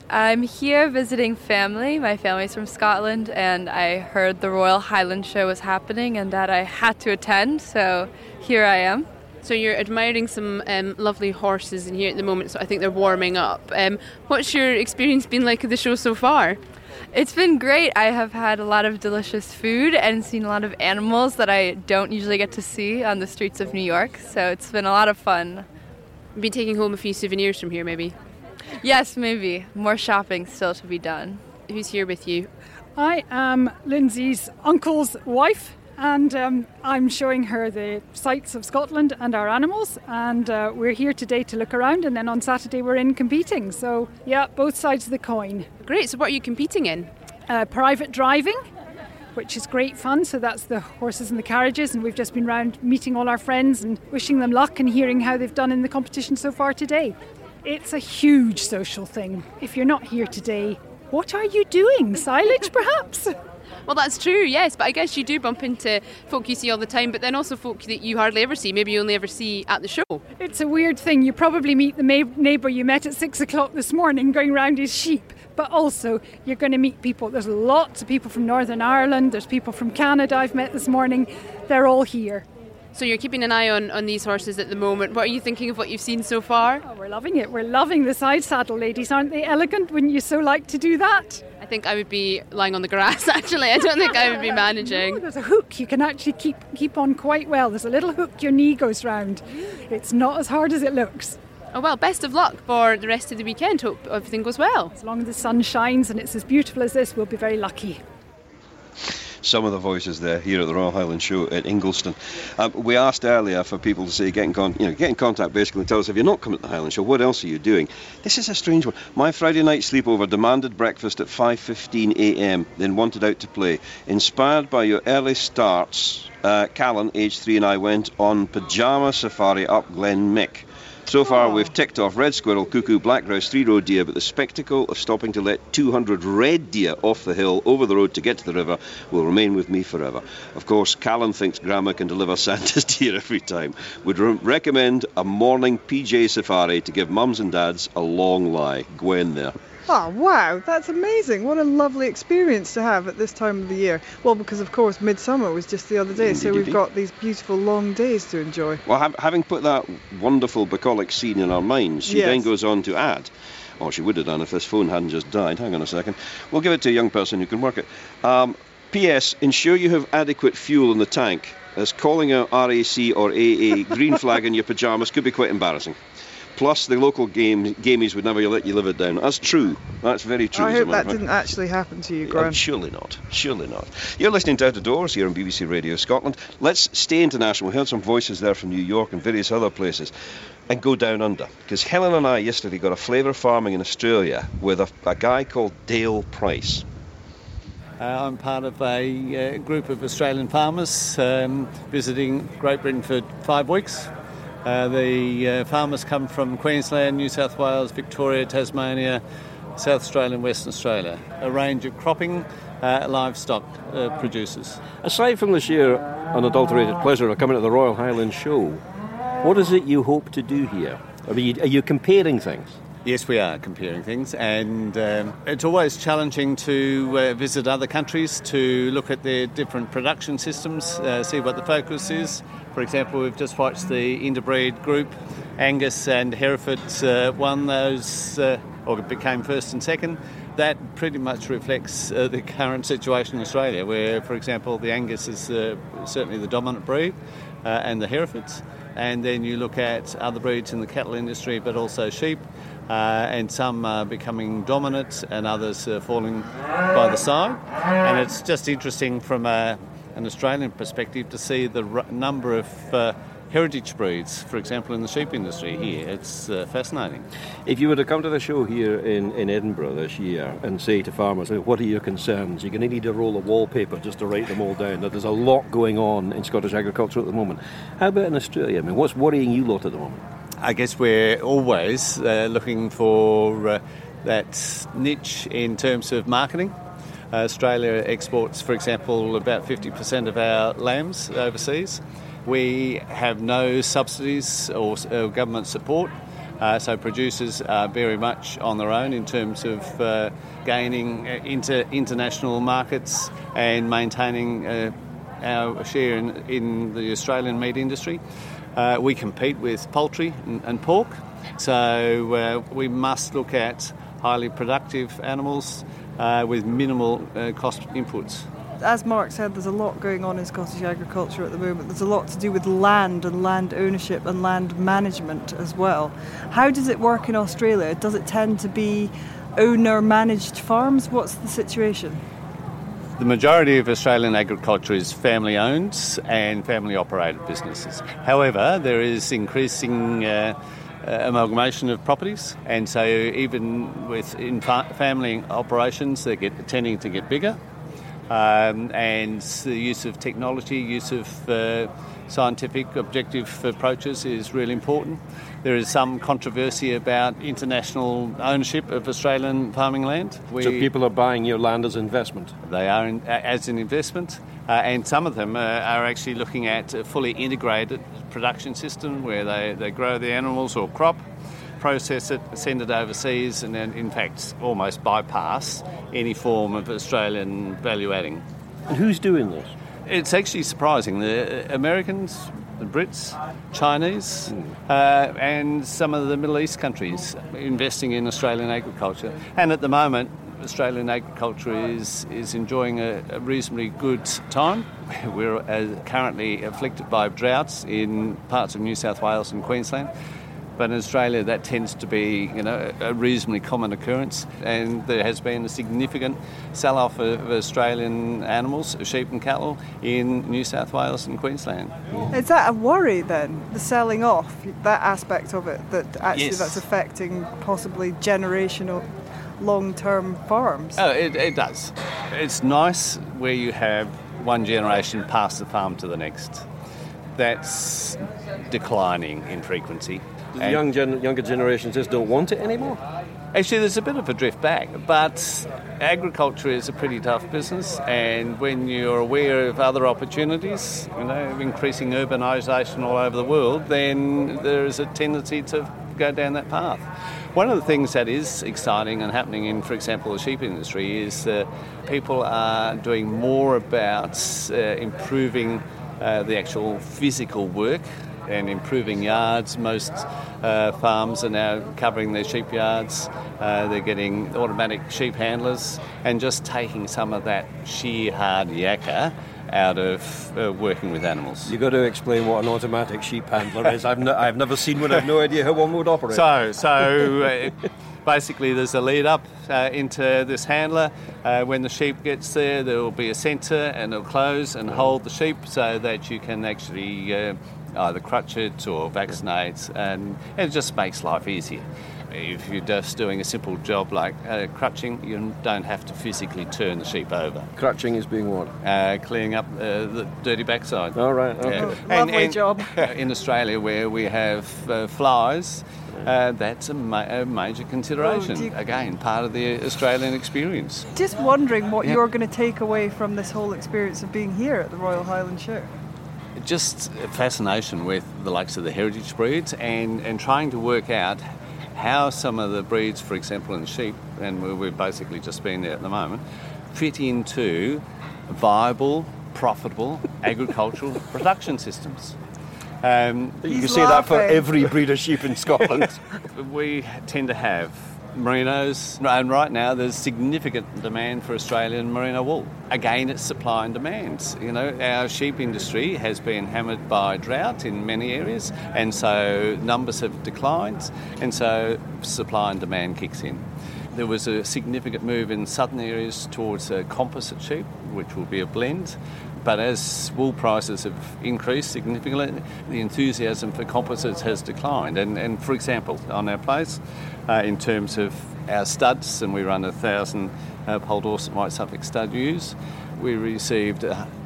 I'm here visiting family. My family's from Scotland, and I heard the Royal Highland Show was happening and that I had to attend, so here I am. So you're admiring some lovely horses in here at the moment, so I think they're warming up. What's your experience been like of the show so far? It's been great. I have had a lot of delicious food and seen a lot of animals that I don't usually get to see on the streets of New York, so it's been a lot of fun. Been taking home a few souvenirs from here, maybe? Yes, maybe. More shopping still to be done. Who's here with you? I am Lindsay's uncle's wife, and I'm showing her the sights of Scotland and our animals, and we're here today to look around, and then on Saturday we're in competing. So yeah, both sides of the coin. Great. So what are you competing in? Private driving, which is great fun. So that's the horses and the carriages, and we've just been round meeting all our friends and wishing them luck and hearing how they've done in the competition so far today. It's a huge social thing. If you're not here today, what are you doing? Silage, perhaps? Well, that's true, yes, but I guess you do bump into folk you see all the time, but then also folk that you hardly ever see, maybe you only ever see at the show. It's a weird thing. You probably meet the neighbour you met at 6 o'clock this morning going round his sheep, but also you're going to meet people. There's lots of people from Northern Ireland, there's people from Canada I've met this morning. They're all here. So you're keeping an eye on these horses at the moment. What are you thinking of what you've seen so far? Oh, we're loving it. We're loving the side saddle ladies. Aren't they elegant? Wouldn't you so like to do that? I think I would be lying on the grass, actually. I don't think I would be managing. No, there's a hook. You can actually keep on quite well. There's a little hook your knee goes round. It's not as hard as it looks. Oh, well, best of luck for the rest of the weekend. Hope everything goes well. As long as the sun shines and it's as beautiful as this, we'll be very lucky. Some of the voices there here at the Royal Highland Show at Ingliston. We asked earlier for people to say get in contact, basically, and tell us if you're not coming to the Highland Show, what else are you doing? This is a strange one. My Friday night sleepover demanded breakfast at 5:15 a.m, then wanted out to play. Inspired by your early starts, Callan, age 3, and I went on pyjama safari up Glen Mick. So far we've ticked off red squirrel, cuckoo, black grouse, 3-road deer, but the spectacle of stopping to let 200 red deer off the hill over the road to get to the river will remain with me forever. Of course, Callan thinks Grandma can deliver Santa's deer every time. Would recommend a morning PJ safari to give mums and dads a long lie. Gwen there. Oh, wow, that's amazing. What a lovely experience to have at this time of the year. Well, because, of course, midsummer was just the other day, Indeed, so we've got these beautiful long days to enjoy. Well, having put that wonderful bucolic scene in our minds, she then goes on to add, or she would have done if this phone hadn't just died. Hang on a second. We'll give it to a young person who can work it. P.S. Ensure you have adequate fuel in the tank, as calling out RAC or AA green flag in your pyjamas could be quite embarrassing. Plus, the local gamies would never let you live it down. That's true. That's very true. I hope that didn't actually happen to you, Graham. Surely not. Surely not. You're listening to Out of Doors here on BBC Radio Scotland. Let's stay international. We heard some voices there from New York and various other places. And go down under. Because Helen and I yesterday got a flavour of farming in Australia with a guy called Dale Price. I'm part of a group of Australian farmers visiting Great Britain for 5 weeks. The farmers come from Queensland, New South Wales, Victoria, Tasmania, South Australia and Western Australia. A range of cropping, livestock producers. Aside from the sheer unadulterated pleasure of coming to the Royal Highland Show, what is it you hope to do here? Are you comparing things? Yes, we are comparing things, and it's always challenging to visit other countries to look at their different production systems, see what the focus is. For example, we've just watched the interbreed group. Angus and Hereford won those, or became first and second. That pretty much reflects the current situation in Australia, where, for example, the Angus is certainly the dominant breed, and the Herefords. And then you look at other breeds in the cattle industry, but also sheep. And some are becoming dominant and others are falling by the side. And it's just interesting from an Australian perspective to see the number of heritage breeds, for example, in the sheep industry here. It's fascinating. If you were to come to the show here in Edinburgh this year and say to farmers, what are your concerns? You're going to need a roll of wallpaper just to write them all down. There's a lot going on in Scottish agriculture at the moment. How about in Australia? I mean, what's worrying you lot at the moment? I guess we're always looking for that niche in terms of marketing. Australia exports, for example, about 50% of our lambs overseas. We have no subsidies or government support So producers are very much on their own in terms of gaining into international markets and maintaining our share in the Australian meat industry. We compete with poultry and pork, so we must look at highly productive animals with minimal cost inputs. As Mark said, there's a lot going on in Scottish agriculture at the moment. There's a lot to do with land and land ownership and land management as well. How does it work in Australia? Does it tend to be owner-managed farms? What's the situation? The majority of Australian agriculture is family-owned and family-operated businesses. However, there is increasing amalgamation of properties, and so even within family operations, they're tending to get bigger. And the use of technology, use of scientific objective approaches is really important. There is some controversy about international ownership of Australian farming land. So people are buying your land as investment? They are as an investment, and some of them are actually looking at a fully integrated production system where they grow the animals or crop, process it, send it overseas, and then in fact almost bypass any form of Australian value adding. And who's doing this? It's actually surprising. The Americans, the Brits, Chinese, and some of the Middle East countries investing in Australian agriculture. And at the moment, Australian agriculture is enjoying a reasonably good time. We're currently afflicted by droughts in parts of New South Wales and Queensland. But in Australia, that tends to be, a reasonably common occurrence, and there has been a significant sell-off of Australian animals, sheep and cattle, in New South Wales and Queensland. Is that a worry then, the selling off, that aspect of it, that actually Yes. that's affecting possibly generational long-term farms? Oh, it does. It's nice where you have one generation pass the farm to the next. That's declining in frequency. The younger generations just don't want it anymore? Actually, there's a bit of a drift back, but agriculture is a pretty tough business, and when you're aware of other opportunities, increasing urbanisation all over the world, then there is a tendency to go down that path. One of the things that is exciting and happening in, for example, the sheep industry is people are doing more about improving the actual physical work and improving yards. Most farms are now covering their sheep yards. They're getting automatic sheep handlers and just taking some of that sheer hard yakka out of working with animals. You've got to explain what an automatic sheep handler is. I've never seen one. I've no idea how one would operate. So basically there's a lead up into this handler. When the sheep gets there, there will be a sensor and it'll close and hold the sheep so that you can actually either crutch it or vaccinate, and it just makes life easier. If you're just doing a simple job like crutching, you don't have to physically turn the sheep over. Crutching is being what? Cleaning up the dirty backside. All right, okay. Yeah. Lovely job. In Australia, where we have flies, that's a major consideration. Again, part of the Australian experience. Just wondering what you're going to take away from this whole experience of being here at the Royal Highland Show. Just a fascination with the likes of the heritage breeds and trying to work out how some of the breeds, for example in sheep, and we've basically just been there at the moment, fit into viable, profitable agricultural production systems. You can say that for every breed of sheep in Scotland. We tend to have merinos, and right now there's significant demand for Australian merino wool. Again, it's supply and demand. Our sheep industry has been hammered by drought in many areas, and so numbers have declined, and so supply and demand kicks in. There was a significant move in southern areas towards composite sheep, which will be a blend. But as wool prices have increased significantly, the enthusiasm for composites has declined. And for example, on our place, in terms of our studs, and we run 1,000 Poll Dorset White Suffolk stud ewes, we received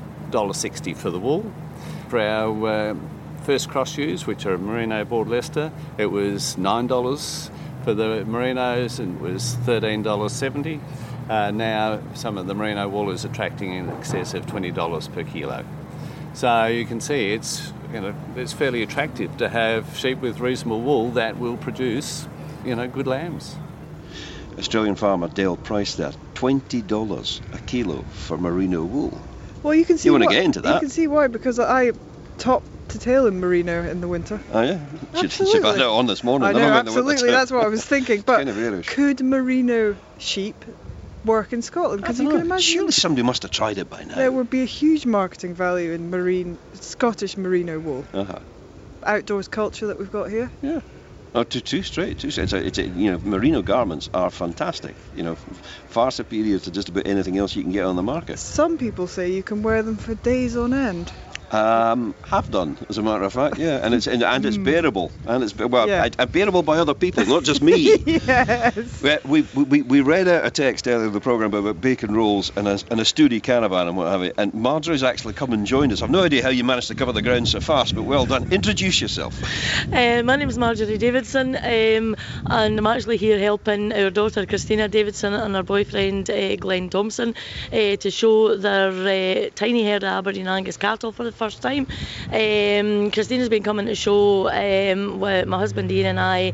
$1.60 for the wool. For our first cross ewes, which are Merino Board Leicester, it was $9 for the merinos, and it was $13.70. Now some of the merino wool is attracting in excess of $20 per kilo. So you can see it's it's fairly attractive to have sheep with reasonable wool that will produce, good lambs. Australian farmer Dale Price there, $20 a kilo for merino wool. Well, you can see you want to get into that. You can see why, because I top to tail in merino in the winter. Oh yeah, should have had it on this morning. I know, absolutely. That's what I was thinking. But could merino sheep work in Scotland? Because you can imagine. Surely somebody must have tried it by now. There would be a huge marketing value in Scottish merino wool. Outdoors culture that we've got here. Yeah. Oh, two straight. Merino garments are fantastic. Far superior to just about anything else you can get on the market. Some people say you can wear them for days on end. Have done, as a matter of fact, yeah, and it's bearable, and it's bearable by other people, not just me. Yes. We read out a text earlier in the programme about bacon rolls and a Studi caravan and what have you, and Marjorie's actually come and joined us. I've no idea how you managed to cover the ground so fast, but well done. Introduce yourself. My name is Marjorie Davidson, and I'm actually here helping our daughter Christina Davidson and her boyfriend Glenn Thompson to show their tiny herd of Aberdeen Angus cattle for the first time. Christina's been coming to show with my husband Ian and I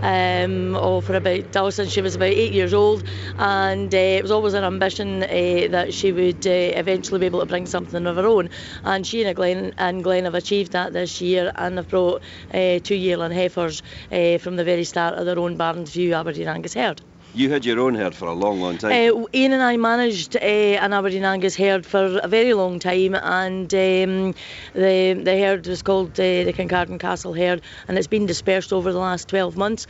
since she was about 8 years old, and it was always her ambition that she would eventually be able to bring something of her own, and she and Glenn have achieved that this year, and have brought 2 yearling heifers from the very start of their own Barnes View Aberdeen Angus herd. You had your own herd for a long, long time. Ian and I managed an Aberdeen Angus herd for a very long time, and the herd was called the Kincardine Castle herd, and it's been dispersed over the last 12 months.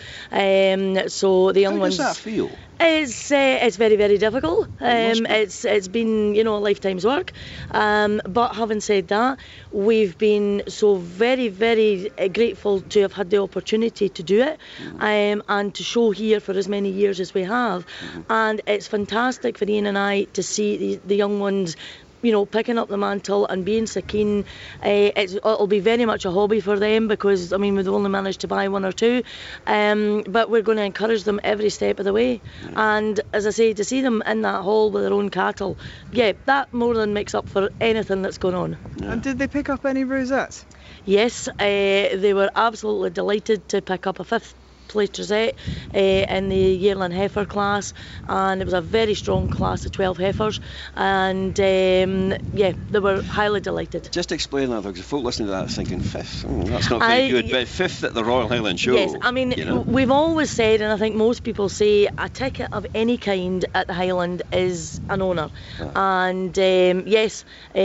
So the young ones. How does that feel? It's very, very difficult. It's been a lifetime's work. But having said that, we've been so very, very grateful to have had the opportunity to do it, and to show here for as many years as we have. And it's fantastic for Ian and I to see the young ones picking up the mantle and being so keen. It'll be very much a hobby for them, because we've only managed to buy one or two, but we're going to encourage them every step of the way. And as I say, to see them in that hall with their own cattle, that more than makes up for anything that's going on. And did they pick up any rosettes? Yes, they were absolutely delighted to pick up a fifth plate rosette in the yearling heifer class, and it was a very strong class of 12 heifers, and they were highly delighted. Just explain that, because folk listening to that are thinking fifth, that's not very good, but fifth at the Royal Highland Show. Yes, we've always said, and I think most people say, a ticket of any kind at the Highland is an honour. And yes,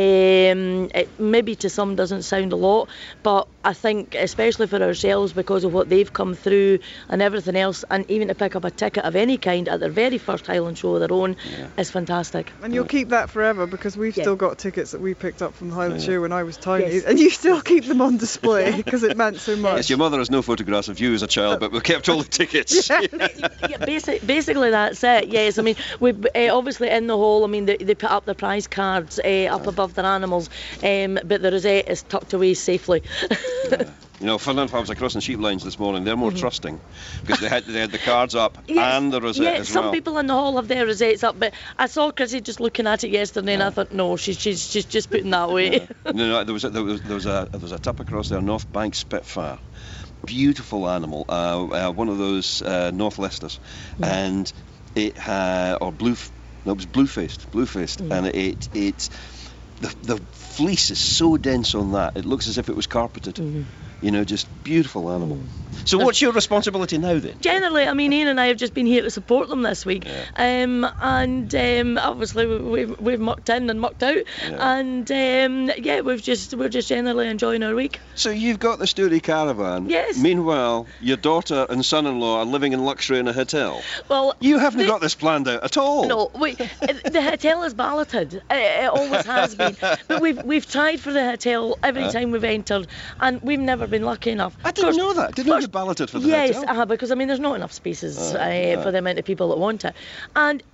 it maybe to some doesn't sound a lot, but I think especially for ourselves, because of what they've come through and everything else, and even to pick up a ticket of any kind at their very first Highland show of their own is fantastic. And you'll keep that forever, because we've still got tickets that we picked up from the Highland show when I was tiny, and you still keep them on display because it meant so much. Yes, your mother has no photographs of you as a child, but we've kept all the tickets. Basically that's it. Yes, we obviously in the hall, they put up the prize cards up above their animals, but the rosette is tucked away safely. Funland Farms are crossing sheep lines this morning. They're more trusting, because they had the cards up and the rosette as well. Some people in the hall have their rosettes up, but I saw Chrissy just looking at it yesterday, and I thought, no, she's just putting that away. No, there was a tip across there, North Bank Spitfire, beautiful animal, one of those North Leicesters, and it had it was blue-faced, and the fleece is so dense on that, it looks as if it was carpeted. Just beautiful animal. So what's your responsibility now then? Generally, Ian and I have just been here to support them this week, and obviously we've mucked in and mucked out, and we're just generally enjoying our week. So you've got the Studi caravan. Yes. Meanwhile, your daughter and son-in-law are living in luxury in a hotel. Well, you haven't got this planned out at all. No, the hotel is balloted. It always has been. But we've tried for the hotel every time we've entered, and we've never been lucky enough. I didn't know that. Didn't know you balloted for the hotel? Yes, because there's not enough spaces for the amount of people that want it. And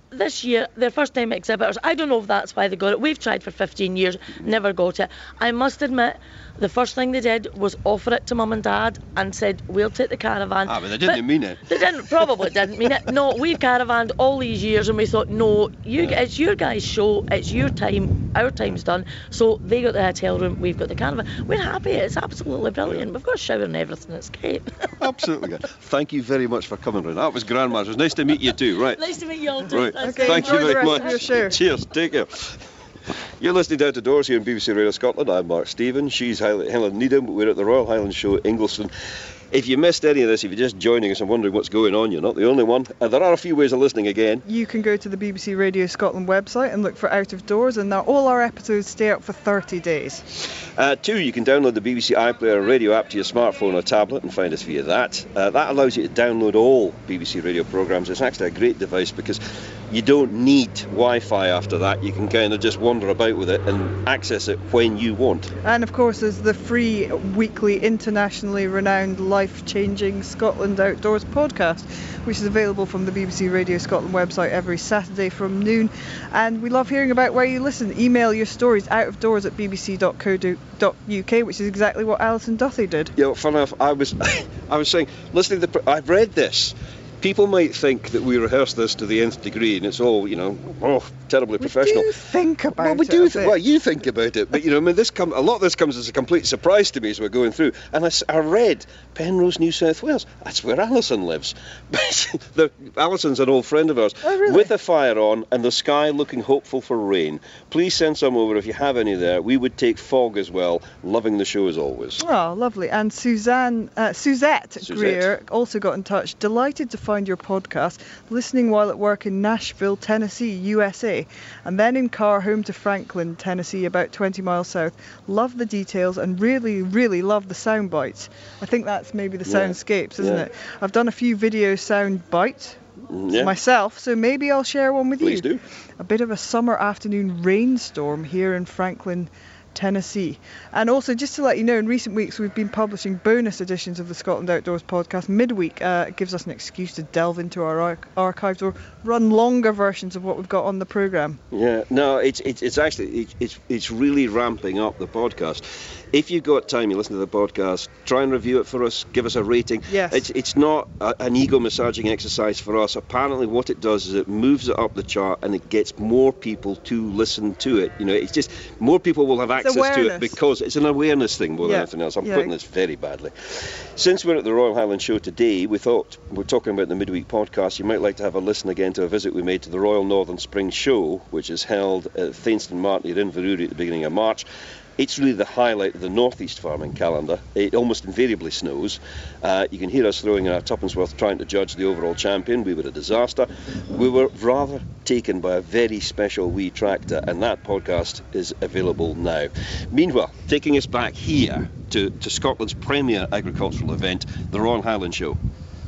this year, their first time exhibitors. I don't know if that's why they got it. We've tried for 15 years, never got it. I must admit, the first thing they did was offer it to Mum and Dad and said, we'll take the caravan. But they didn't mean it. They probably didn't mean it. No, we've caravanned all these years and we thought, no, it's your guys' show, it's your time, our time's done. So they got the hotel room, we've got the caravan. We're happy, it's absolutely brilliant. We've got a shower and everything, it's great. Absolutely good. Thank you very much for coming round. That was grand, Mars. It was nice to meet you too, right? Nice to meet you all too. Right. Okay, Thank you very much. Of your show. Cheers, take care. You're listening Down to Doors here on BBC Radio Scotland. I'm Mark Stephen. She's Helen Needham. We're at the Royal Highland Show, Ingliston. If you missed any of this, if you're just joining us and wondering what's going on, you're not the only one. There are a few ways of listening again. You can go to the BBC Radio Scotland website and look for Out of Doors, and all our episodes stay up for 30 days. 2, you can download the BBC iPlayer radio app to your smartphone or tablet and find us via that. That allows you to download all BBC radio programmes. It's actually a great device because you don't need Wi-Fi after that. You can kind of just wander about with it and access it when you want. And of course there's the free weekly internationally renowned life-changing Scotland Outdoors podcast, which is available from the BBC Radio Scotland website every Saturday from noon. And we love hearing about where you listen. Email your stories outofdoors@bbc.co.uk, which is exactly what Alison Duthie did. Yeah, well, fun enough, I was saying, listening to I've read this. People might think that we rehearse this to the nth degree and it's all, terribly professional. We do think about well, we it. do. Well, you think about it, but a lot of this comes as a complete surprise to me as we're going through. And I read Penrose, New South Wales. That's where Alison lives. Alison's an old friend of ours. Oh, really? With the fire on and the sky looking hopeful for rain. Please send some over if you have any there. We would take fog as well. Loving the show as always. Oh, lovely. And Suzette Greer also got in touch. Delighted to find your podcast, listening while at work in Nashville, Tennessee, USA, and then in car home to Franklin, Tennessee, about 20 miles south. Love the details and really, really love the sound bites. I think that's maybe the soundscapes, isn't it? I've done a few video sound bites myself, so maybe I'll share one with you. Please do. A bit of a summer afternoon rainstorm here in Franklin, Tennessee. And also, just to let you know, in recent weeks we've been publishing bonus editions of the Scotland Outdoors podcast midweek. It gives us an excuse to delve into our archives or run longer versions of what we've got on the programme. Yeah, no, it's actually really ramping up the podcast. If you've got time, you listen to the podcast, try and review it for us, give us a rating. Yes. It's not an ego massaging exercise for us. Apparently what it does is it moves it up the chart and it gets more people to listen to it. It's just more people will have access to it because it's an awareness thing more than anything else. I'm putting this very badly. Since we're at the Royal Highland Show today, we thought we're talking about the midweek podcast. You might like to have a listen again to a visit we made to the Royal Northern Spring Show, which is held at Thainston Martin in Inverurie at the beginning of March. It's really the highlight of the northeast farming calendar. It almost invariably snows. You can hear us throwing in our tuppence worth trying to judge the overall champion. We were a disaster. We were rather taken by a very special wee tractor, and that podcast is available now. Meanwhile, taking us back here to Scotland's premier agricultural event, the Royal Highland Show.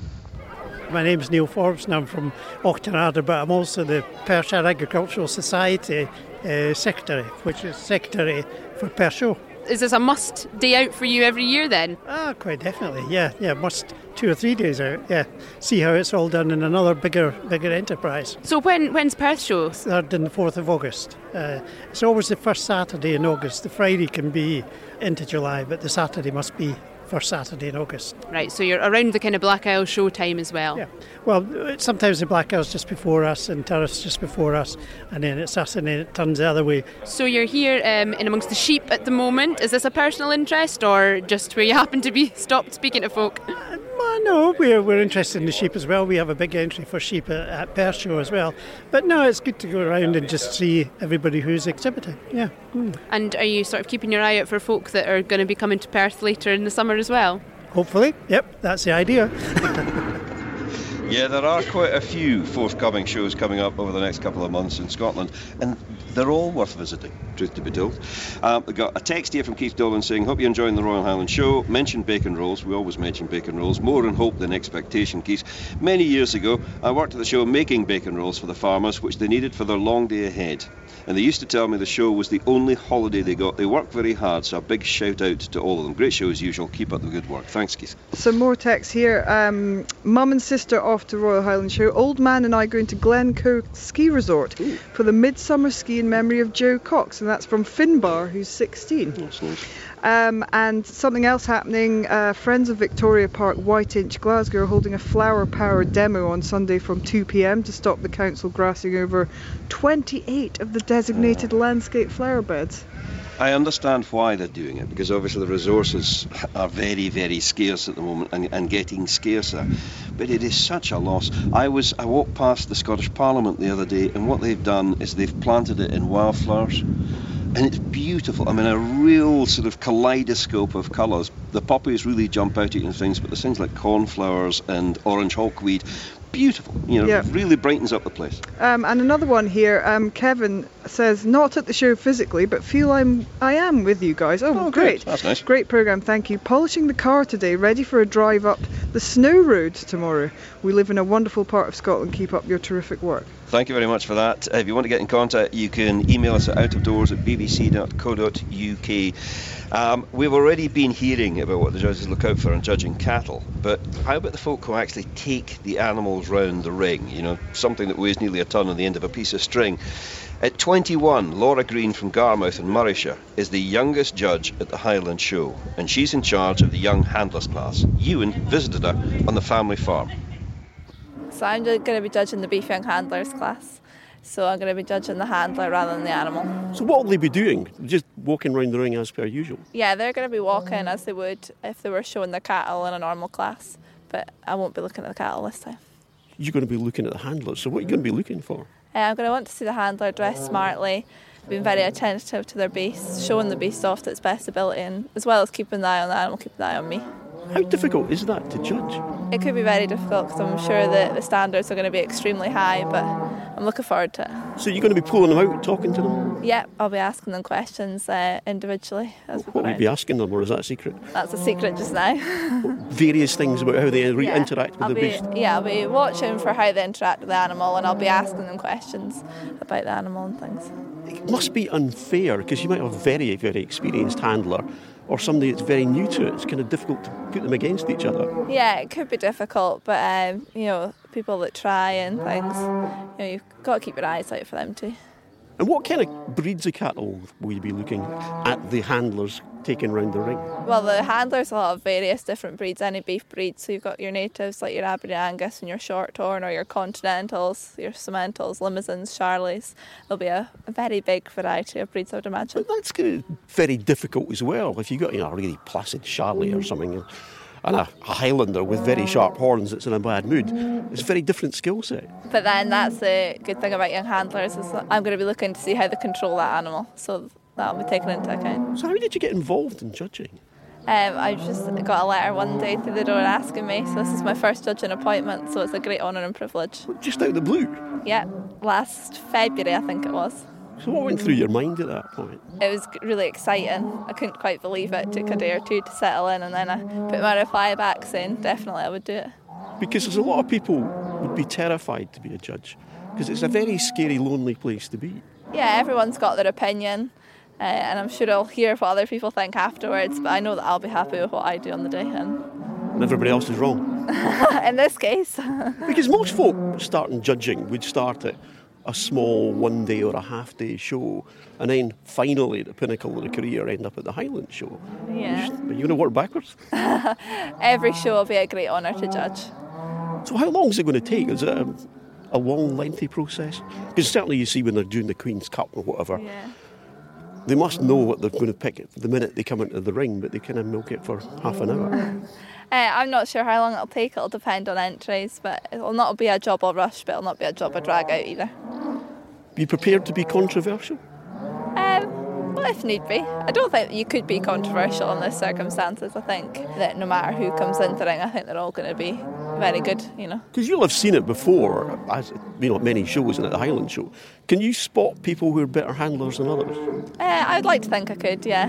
My name's Neil Forbes and I'm from Auchterarder, but I'm also the Perthshire Agricultural Society Secretary, which is Secretary for Perthshire. Is this a must day out for you every year then? Quite definitely, yeah, must 2 or 3 days out, yeah. See how it's all done in another bigger enterprise. So when's Perth Show? 3rd and 4th of August. It's always the first Saturday in August. The Friday can be into July, but the Saturday must be first Saturday in August. Right, so you're around the kind of Black Isle show time as well? Yeah. Well, sometimes the Black Isle's just before us and Turris just before us, and then it's us and then it turns the other way. So you're here in amongst the sheep at the moment. Is this a personal interest or just where you happen to be stopped speaking to folk? No, we're interested in the sheep as well. We have a big entry for sheep at Perth Show as well. But no, it's good to go around and just see everybody who's exhibiting. Yeah. And are you sort of keeping your eye out for folk that are going to be coming to Perth later in the summer as well? Hopefully. Yep, that's the idea. Yeah, there are quite a few forthcoming shows coming up over the next couple of months in Scotland, and they're all worth visiting, truth to be told. We've got a text here from Keith Dolan saying, hope you're enjoying the Royal Highland Show. Mention bacon rolls. We always mention bacon rolls. More in hope than expectation, Keith. Many years ago, I worked at the show making bacon rolls for the farmers, which they needed for their long day ahead. And they used to tell me the show was the only holiday they got. They worked very hard, so a big shout out to all of them. Great show as usual. Keep up the good work. Thanks, Keith. Some more text here. Mum and sister off off to Royal Highland Show. Old man and I going to Glencoe Ski Resort for the midsummer ski in memory of Joe Cox, and that's from Finbar, who's 16. That's nice. And something else happening, Friends of Victoria Park, Whiteinch, Glasgow are holding a flower power demo on Sunday from 2 p.m. to stop the council grassing over 28 of the designated landscape flower beds. I understand why they're doing it, because obviously the resources are very, very scarce at the moment and getting scarcer. But it is such a loss. I walked past the Scottish Parliament the other day, and what they've done is they've planted it in wildflowers. And it's beautiful. I mean, a real sort of kaleidoscope of colours. The poppies really jump out at you and things, but there's things like cornflowers and orange hawkweed. Beautiful, really brightens up the place. And another one here, Kevin says, not at the show physically, but feel I am with you guys. Oh, great. That's nice. Great programme, thank you. Polishing the car today, ready for a drive up the snow road tomorrow. We live in a wonderful part of Scotland. Keep up your terrific work. Thank you very much for that. If you want to get in contact, you can email us at outofdoors@bbc.co.uk. We've already been hearing about what the judges look out for in judging cattle, but how about the folk who actually take the animals round the ring? Something that weighs nearly a tonne on the end of a piece of string. At 21, Laura Green from Garmouth in Morayshire is the youngest judge at the Highland Show, and she's in charge of the young handlers class. Ewan visited her on the family farm. So I'm going to be judging the beef young handlers class. So I'm going to be judging the handler rather than the animal. So what will they be doing? Just walking around the ring as per usual? Yeah, they're going to be walking as they would if they were showing the cattle in a normal class. But I won't be looking at the cattle this time. You're going to be looking at the handlers. So what are you going to be looking for? I'm going to want to see the handler dressed smartly, being very attentive to their beast, showing the beast off to its best ability, and as well as keeping an eye on the animal, keeping an eye on me. How difficult is that to judge? It could be very difficult because I'm sure that the standards are going to be extremely high, but I'm looking forward to it. So you're going to be pulling them out, talking to them? Yeah, I'll be asking them questions individually. What will you be asking them, or is that a secret? That's a secret just now. Various things about how they interact with the beast? Yeah, I'll be watching for how they interact with the animal, and I'll be asking them questions about the animal and things. It must be unfair because you might have a very, very experienced handler or somebody that's very new to it. It's kind of difficult to put them against each other. Yeah, it could be difficult, but people that try and things, you've got to keep your eyes out for them too. And what kind of breeds of cattle will you be looking at the handlers taking round the ring? Well, the handlers will have various different breeds, any beef breed. So you've got your natives like your Aberdeen Angus and your Shorthorn, or your Continentals, your Simmentals, Limousins, Charleys. There'll be a very big variety of breeds, I would imagine. But that's very difficult as well. If you've got a really placid Charley or something, and a Highlander with very sharp horns that's in a bad mood, it's a very different skill set. But then that's the good thing about young handlers is that I'm going to be looking to see how they control that animal, so that'll be taken into account. So how did you get involved in judging? I just got a letter one day through the door asking me, so this is my first judging appointment, so it's a great honour and privilege. Just out of the blue? Yeah, last February I think it was. So what went through your mind at that point? It was really exciting. I couldn't quite believe it. It took a day or two to settle in, and then I put my reply back saying definitely I would do it. Because there's a lot of people would be terrified to be a judge, because it's a very scary, lonely place to be. Yeah, everyone's got their opinion, and I'm sure I'll hear what other people think afterwards, but I know that I'll be happy with what I do on the day. And everybody else is wrong. In this case. Because most folk starting judging would start at a small one-day or a half-day show, and then finally, at the pinnacle of the career, end up at the Highland Show. Yeah. Are you going to work backwards? Every show will be a great honour to judge. So how long is it going to take? Is it a long, lengthy process? Because certainly you see when they're doing the Queen's Cup or whatever, they must know what they're going to pick the minute they come into the ring, but they kind of milk it for half an hour. I'm not sure how long it'll take. It'll depend on entries, but it'll not be a job of rush, but it'll not be a job of drag out either. Be prepared to be controversial? Well, if need be. I don't think you could be controversial in these circumstances. I think that no matter who comes into the ring, I think they're all going to be very good, Because you'll have seen it before, as at many shows and at the Highland Show. Can you spot people who are better handlers than others? I'd like to think I could, yeah.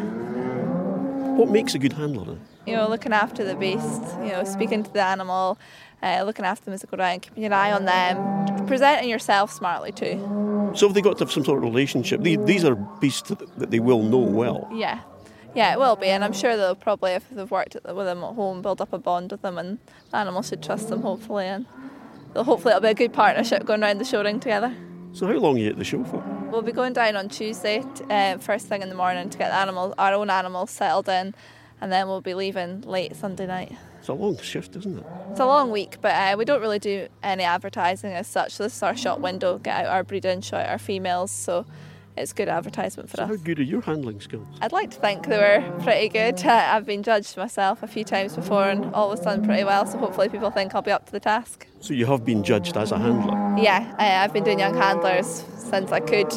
What makes a good handler then? Looking after the beast, speaking to the animal, looking after them as they go around, keeping your eye on them, presenting yourself smartly too. So have they got to have some sort of relationship? These are beasts that they will know well. Yeah, it will be, and I'm sure they'll probably, if they've worked with them at home, build up a bond with them, and the animal should trust them, hopefully. And hopefully it'll be a good partnership going around the show ring together. So how long are you at the show for? We'll be going down on Tuesday, first thing in the morning, to get our own animals settled in, and then we'll be leaving late Sunday night. It's a long shift, isn't it? It's a long week, but we don't really do any advertising as such. So this is our shop window, get out our breeding, show out our females, so it's good advertisement for us. How good are your handling skills? I'd like to think they were pretty good. I've been judged myself a few times before and always done pretty well, so hopefully people think I'll be up to the task. So you have been judged as a handler? Yeah, I've been doing young handlers since I could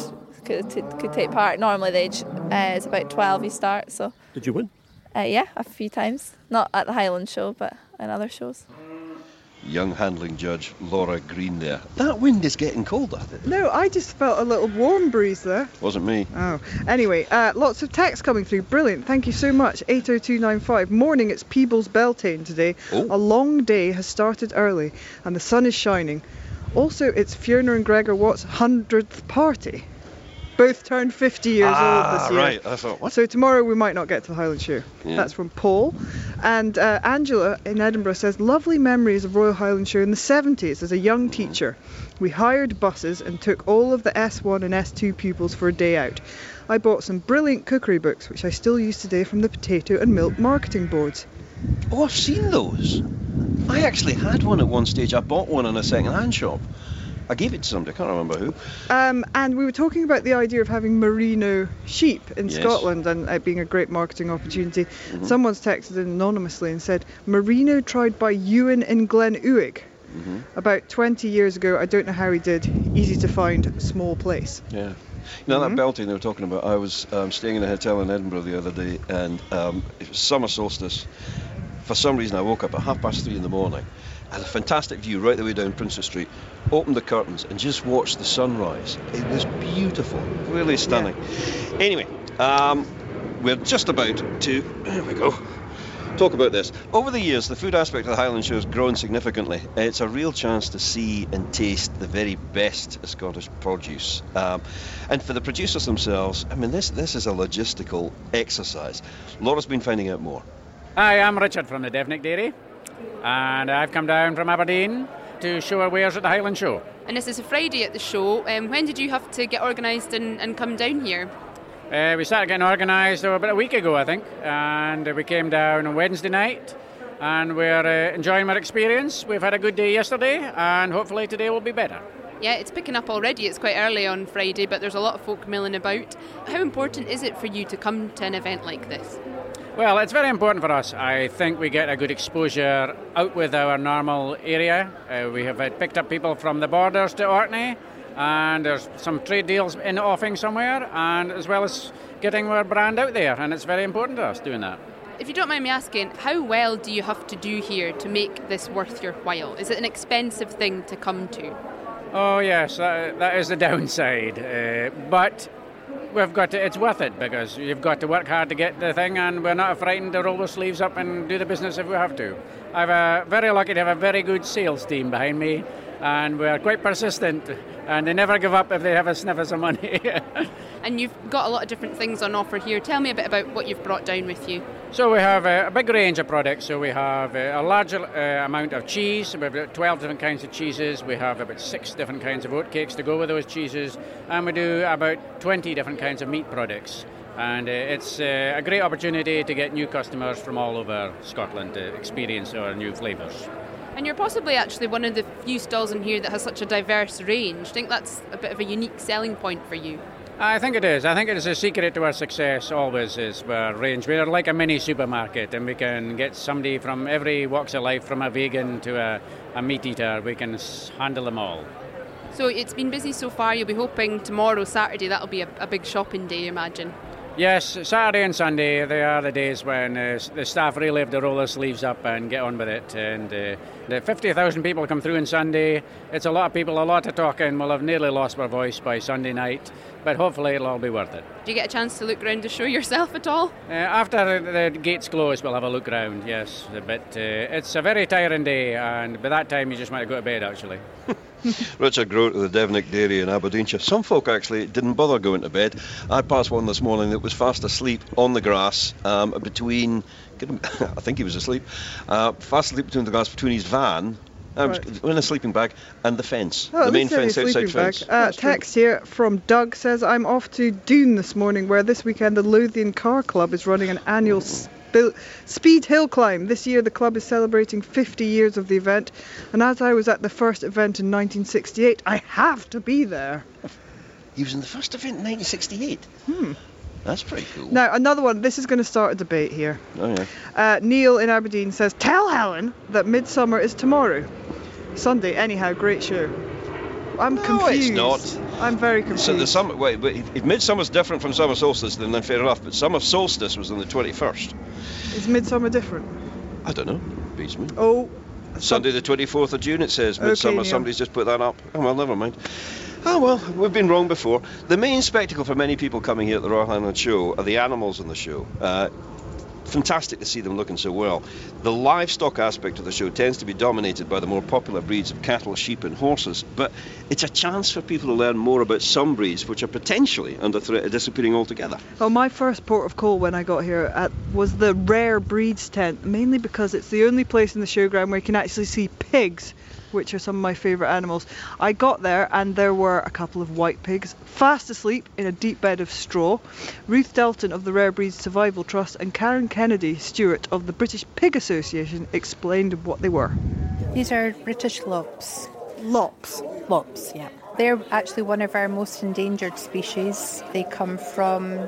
take part. Normally the age is about 12 you start. So. Did you win? Yeah, a few times. Not at the Highland show, but in other shows. Young handling judge Laura Green there. That wind is getting colder. No, I just felt a little warm breeze there. Wasn't me. Oh. Anyway, lots of text coming through. Brilliant. Thank you so much. 80295. Morning, it's Peebles Beltane today. Oh. A long day has started early and the sun is shining. Also, it's Fiona and Gregor Watt's 100th party. Both turned 50 years old this year. Right. I thought, what? So tomorrow we might not get to the Highland Show. Yeah. That's from Paul. And Angela in Edinburgh says, lovely memories of Royal Highland Show in the 70s as a young teacher. We hired buses and took all of the S1 and S2 pupils for a day out. I bought some brilliant cookery books, which I still use today from the Potato and Milk marketing boards. Oh, I've seen those. I actually had one at one stage. I bought one in a second-hand shop. I gave it to somebody, I can't remember who. And we were talking about the idea of having merino sheep in Scotland and it being a great marketing opportunity. Mm-hmm. Someone's texted in anonymously and said, merino tried by Ewan in Glen Uig about 20 years ago. I don't know how he did. Easy to find, small place. Yeah. You know, that belting they were talking about, I was staying in a hotel in Edinburgh the other day and it was summer solstice. For some reason I woke up at 3:30 in the morning. Had a fantastic view right the way down Princess Street, opened the curtains and just watched the sunrise. It was beautiful, really stunning. Yeah. Anyway, we're just about to, there we go, talk about this. Over the years, the food aspect of the Highland Show has grown significantly. It's a real chance to see and taste the very best of Scottish produce. And for the producers themselves, I mean, this is a logistical exercise. Laura's been finding out more. Hi, I'm Richard from the Devnick Dairy. And I've come down from Aberdeen to show our wares at the Highland Show. And this is a Friday at the show. When did you have to get organised and come down here? We started getting organised about a week ago, I think. And we came down on Wednesday night. And we're enjoying our experience. We've had a good day yesterday and hopefully today will be better. Yeah, it's picking up already. It's quite early on Friday, but there's a lot of folk milling about. How important is it for you to come to an event like this? Well, it's very important for us. I think we get a good exposure out with our normal area. We have picked up people from the borders to Orkney, and there's some trade deals in the offing somewhere, and as well as getting our brand out there, and it's very important to us doing that. If you don't mind me asking, how well do you have to do here to make this worth your while? Is it an expensive thing to come to? Oh yes, that is the downside, but we've got to, it's worth it because you've got to work hard to get the thing and we're not frightened to roll the sleeves up and do the business if we have to. I'm very lucky to have a very good sales team behind me and we're quite persistent and they never give up if they have a sniff of some money. And you've got a lot of different things on offer here. Tell me a bit about what you've brought down with you. So we have a big range of products. So we have a large amount of cheese. We've got 12 different kinds of cheeses. We have about 6 different kinds of oatcakes to go with those cheeses. And we do about 20 different kinds of meat products. And it's a great opportunity to get new customers from all over Scotland to experience our new flavours. And you're possibly actually one of the few stalls in here that has such a diverse range. I think that's a bit of a unique selling point for you. I think it is. I think it is a secret to our success always is our range. We're like a mini supermarket and we can get somebody from every walks of life, from a vegan to a meat eater. We can handle them all. So it's been busy so far. You'll be hoping tomorrow, Saturday, that'll be a big shopping day, I imagine. Yes, Saturday and Sunday, they are the days when the staff really have to roll their sleeves up and get on with it. And the 50,000 people come through on Sunday. It's a lot of people, a lot of talking. We'll have nearly lost our voice by Sunday night, but hopefully it'll all be worth it. Do you get a chance to look around the show yourself at all? After the gates close, we'll have a look around, yes. But it's a very tiring day, and by that time you just want to go to bed, actually. Richard Grote of the Devnick Dairy in Aberdeenshire. Some folk actually didn't bother going to bed. I passed one this morning that was fast asleep on the grass between, I think he was asleep, fast asleep between the grass between his van in a sleeping bag, and the fence. Oh, the main fence outside fence. Text here from Doug says, I'm off to Doon this morning, where this weekend the Lothian Car Club is running an annual speed hill climb. This year the club is celebrating 50 years of the event, and as I was at the first event in 1968, I have to be there. He was in the first event in 1968? That's pretty cool. Now, another one. This is going to start a debate here. Oh, yeah. Neil in Aberdeen says, tell Helen that Midsummer is tomorrow. Sunday, anyhow, great show. I'm confused. No, it's not. I'm very confused. So the summer, wait, but if Midsummer's different from summer solstice, then fair enough. But summer solstice was on the 21st. Is Midsummer different? I don't know. Beats me. Oh. Sunday the 24th of June, it says. Midsummer. Okay, somebody's just put that up. Oh, well, never mind. Oh, well, we've been wrong before. The main spectacle for many people coming here at the Royal Highland Show are the animals on the show. Fantastic to see them looking so well. The livestock aspect of the show tends to be dominated by the more popular breeds of cattle, sheep and horses, but it's a chance for people to learn more about some breeds which are potentially under threat of disappearing altogether. Well, my first port of call when I got here was the rare breeds tent, mainly because it's the only place in the showground where you can actually see pigs, which are some of my favourite animals. I got there and there were a couple of white pigs fast asleep in a deep bed of straw. Ruth Delton of the Rare Breeds Survival Trust and Karen Kennedy Stewart of the British Pig Association explained what they were. These are British lops. Lops? Lops, yeah. They're actually one of our most endangered species. They come from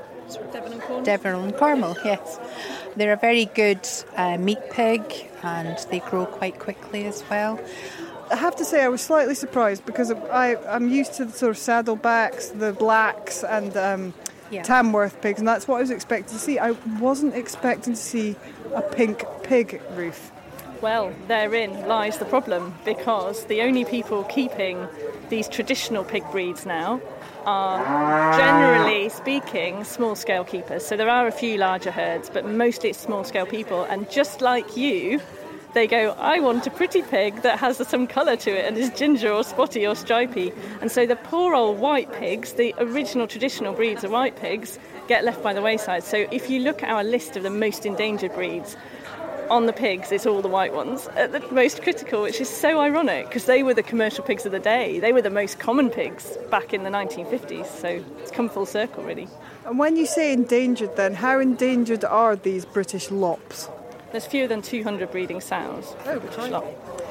Devon and Cornwall, yes. They're a very good meat pig and they grow quite quickly as well. I have to say I was slightly surprised because I'm used to the sort of saddlebacks, the blacks and Tamworth pigs, and that's what I was expecting to see. I wasn't expecting to see a pink pig, Ruth. Well, therein lies the problem, because the only people keeping these traditional pig breeds now are, generally speaking, small-scale keepers. So there are a few larger herds, but mostly it's small-scale people, and just like you, they go, I want a pretty pig that has some colour to it and is ginger or spotty or stripy. And so the poor old white pigs, the original traditional breeds of white pigs, get left by the wayside. So if you look at our list of the most endangered breeds, on the pigs, it's all the white ones at the most critical, which is so ironic because they were the commercial pigs of the day. They were the most common pigs back in the 1950s. So it's come full circle, really. And when you say endangered then, how endangered are these British lops? There's fewer than 200 breeding sows. Oh, British lop.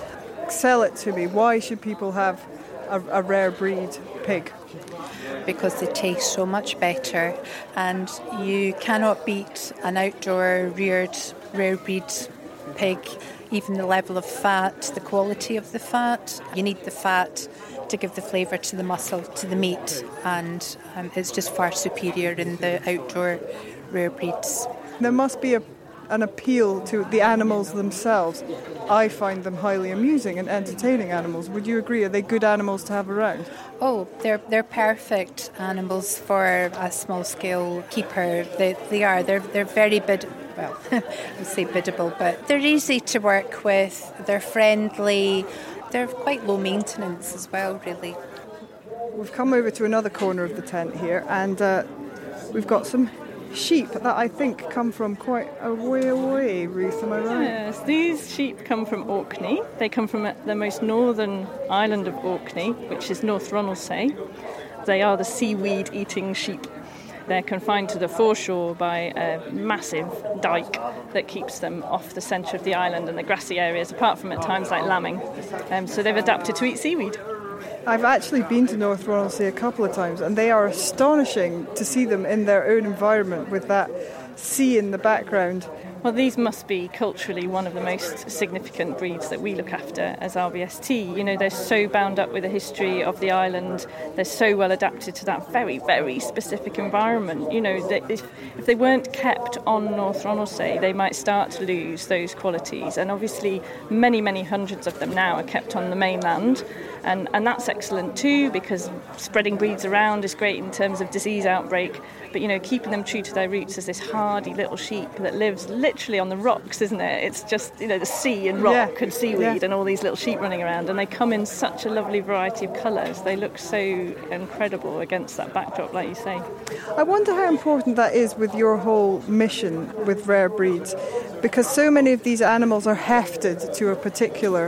Sell it to me. Why should people have a rare breed pig? Because they taste so much better, and you cannot beat an outdoor reared rare breed pig. Even the level of fat, the quality of the fat. You need the fat to give the flavour to the muscle, to the meat, and it's just far superior in the outdoor rare breeds. There must be an appeal to the animals themselves. I find them highly amusing and entertaining animals. Would you agree? Are they good animals to have around? Oh, they're perfect animals for a small-scale keeper. They are. They're very well, I would say biddable, but they're easy to work with. They're friendly. They're quite low maintenance as well, really. We've come over to another corner of the tent here, and we've got some sheep that I think come from quite a way away, Ruth, am I right? Yes, these sheep come from Orkney. They come from the most northern island of Orkney, which is North Ronaldsay. They are the seaweed-eating sheep. They're confined to the foreshore by a massive dike that keeps them off the centre of the island and the grassy areas, apart from at times like lambing. So they've adapted to eat seaweed. I've actually been to North Ronaldsay a couple of times, and they are astonishing to see them in their own environment with that sea in the background. Well, these must be culturally one of the most significant breeds that we look after as RBST. You know, they're so bound up with the history of the island. They're so well adapted to that very, very specific environment. You know, if they weren't kept on North Ronaldsay, they might start to lose those qualities. And obviously, many, many hundreds of them now are kept on the mainland. And that's excellent too, because spreading breeds around is great in terms of disease outbreak. But, you know, keeping them true to their roots as this hardy little sheep that lives literally on the rocks, isn't it? It's just, you know, the sea and rock and seaweed and all these little sheep running around. And they come in such a lovely variety of colours. They look so incredible against that backdrop, like you say. I wonder how important that is with your whole mission with rare breeds, because so many of these animals are hefted to a particular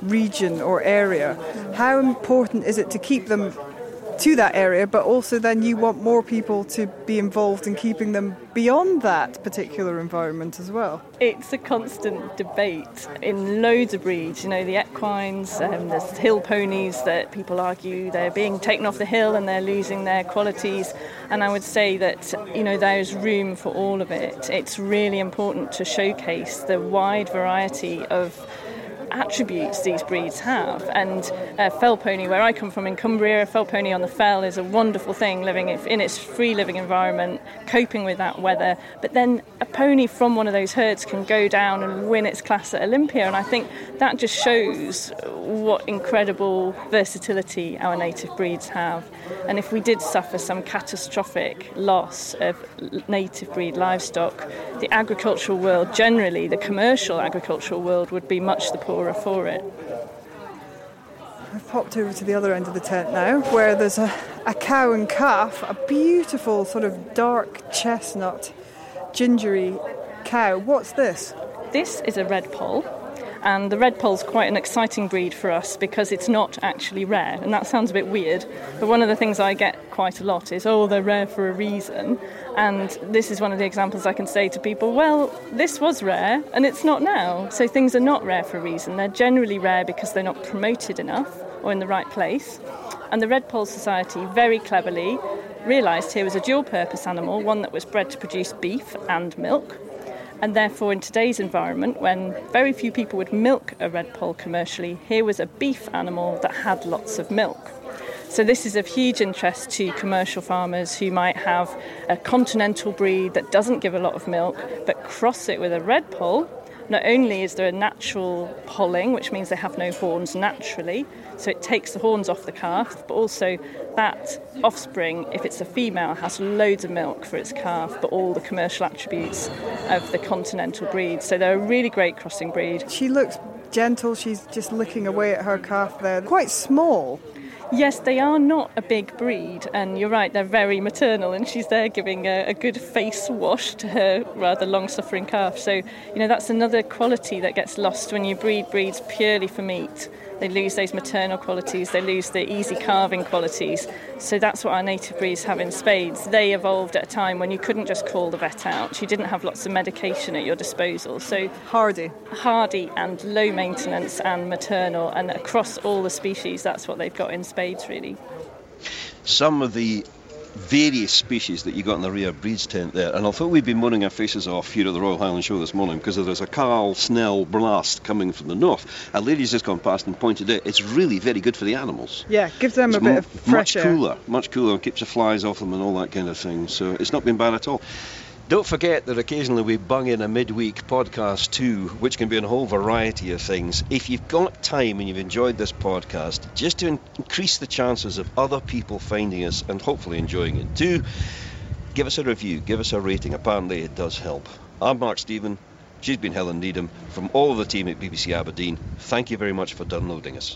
region or area, how important is it to keep them to that area, but also then you want more people to be involved in keeping them beyond that particular environment as well? It's a constant debate in loads of breeds. You know, the equines, there's hill ponies that people argue they're being taken off the hill and they're losing their qualities. And I would say that, you know, there's room for all of it. It's really important to showcase the wide variety of attributes these breeds have. And a fell pony, where I come from in Cumbria, a fell pony on the fell is a wonderful thing, living in its free living environment, coping with that weather. But then a pony from one of those herds can go down and win its class at Olympia, and I think that just shows what incredible versatility our native breeds have. And if we did suffer some catastrophic loss of native breed livestock, the agricultural world generally, the commercial agricultural world, would be much the poorer for it. I've popped over to the other end of the tent now, where there's a cow and calf, a beautiful sort of dark chestnut, gingery cow. What's this? This is a red poll. And the red poll's quite an exciting breed for us because it's not actually rare. And that sounds a bit weird, but one of the things I get quite a lot is, oh, they're rare for a reason. And this is one of the examples I can say to people, well, this was rare and it's not now. So things are not rare for a reason. They're generally rare because they're not promoted enough or in the right place. And the Red Poll Society very cleverly realised here was a dual-purpose animal, one that was bred to produce beef and milk. And therefore, in today's environment, when very few people would milk a red poll commercially, here was a beef animal that had lots of milk. So this is of huge interest to commercial farmers who might have a continental breed that doesn't give a lot of milk, but cross it with a red poll. Not only is there a natural polling, which means they have no horns naturally, so it takes the horns off the calf, but also that offspring, if it's a female, has loads of milk for its calf, but all the commercial attributes of the continental breed. So they're a really great crossing breed. She looks gentle, she's just licking away at her calf there. Quite small. Yes, they are not a big breed, and you're right, they're very maternal, and she's there giving a good face wash to her rather long-suffering calf. So, you know, that's another quality that gets lost when you breed breeds purely for meat. They lose those maternal qualities, they lose the easy calving qualities. So that's what our native breeds have in spades. They evolved at a time when you couldn't just call the vet out. You didn't have lots of medication at your disposal. So hardy and low maintenance and maternal, and across all the species, that's what they've got in spades, really. Some of the various species that you got in the rare breeds tent there, and although we've been moaning our faces off here at the Royal Highland Show this morning because there's a Carl Snell blast coming from the north, a lady's just gone past and pointed out it's really very good for the animals. Yeah, gives them a bit of fresh air. Much cooler, keeps the flies off them and all that kind of thing, so it's not been bad at all. Don't forget that occasionally we bung in a midweek podcast too, which can be on a whole variety of things. If you've got time and you've enjoyed this podcast, just to increase the chances of other people finding us and hopefully enjoying it too, give us a review, give us a rating. Apparently it does help. I'm Mark Stephen, she's been Helen Needham. From all of the team at BBC Aberdeen, thank you very much for downloading us.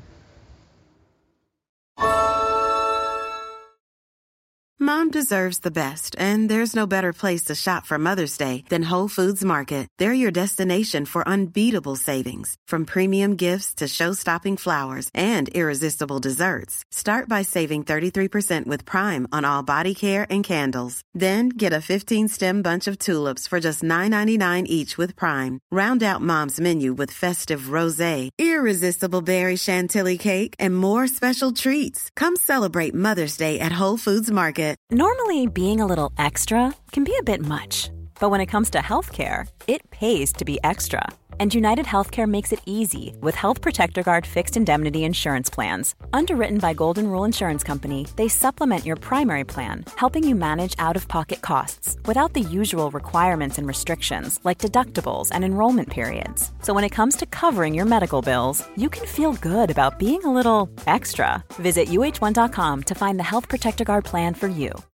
Mom deserves the best, and there's no better place to shop for Mother's Day than Whole Foods Market. They're your destination for unbeatable savings, from premium gifts to show-stopping flowers and irresistible desserts. Start by saving 33% with Prime on all body care and candles. Then get a 15-stem bunch of tulips for just $9.99 each with Prime. Round out Mom's menu with festive rosé, irresistible berry chantilly cake, and more special treats. Come celebrate Mother's Day at Whole Foods Market. Normally, being a little extra can be a bit much. But when it comes to healthcare, it pays to be extra. And United Healthcare makes it easy with Health Protector Guard fixed indemnity insurance plans. Underwritten by Golden Rule Insurance Company, they supplement your primary plan, helping you manage out-of-pocket costs without the usual requirements and restrictions like deductibles and enrollment periods. So when it comes to covering your medical bills, you can feel good about being a little extra. Visit uh1.com to find the Health Protector Guard plan for you.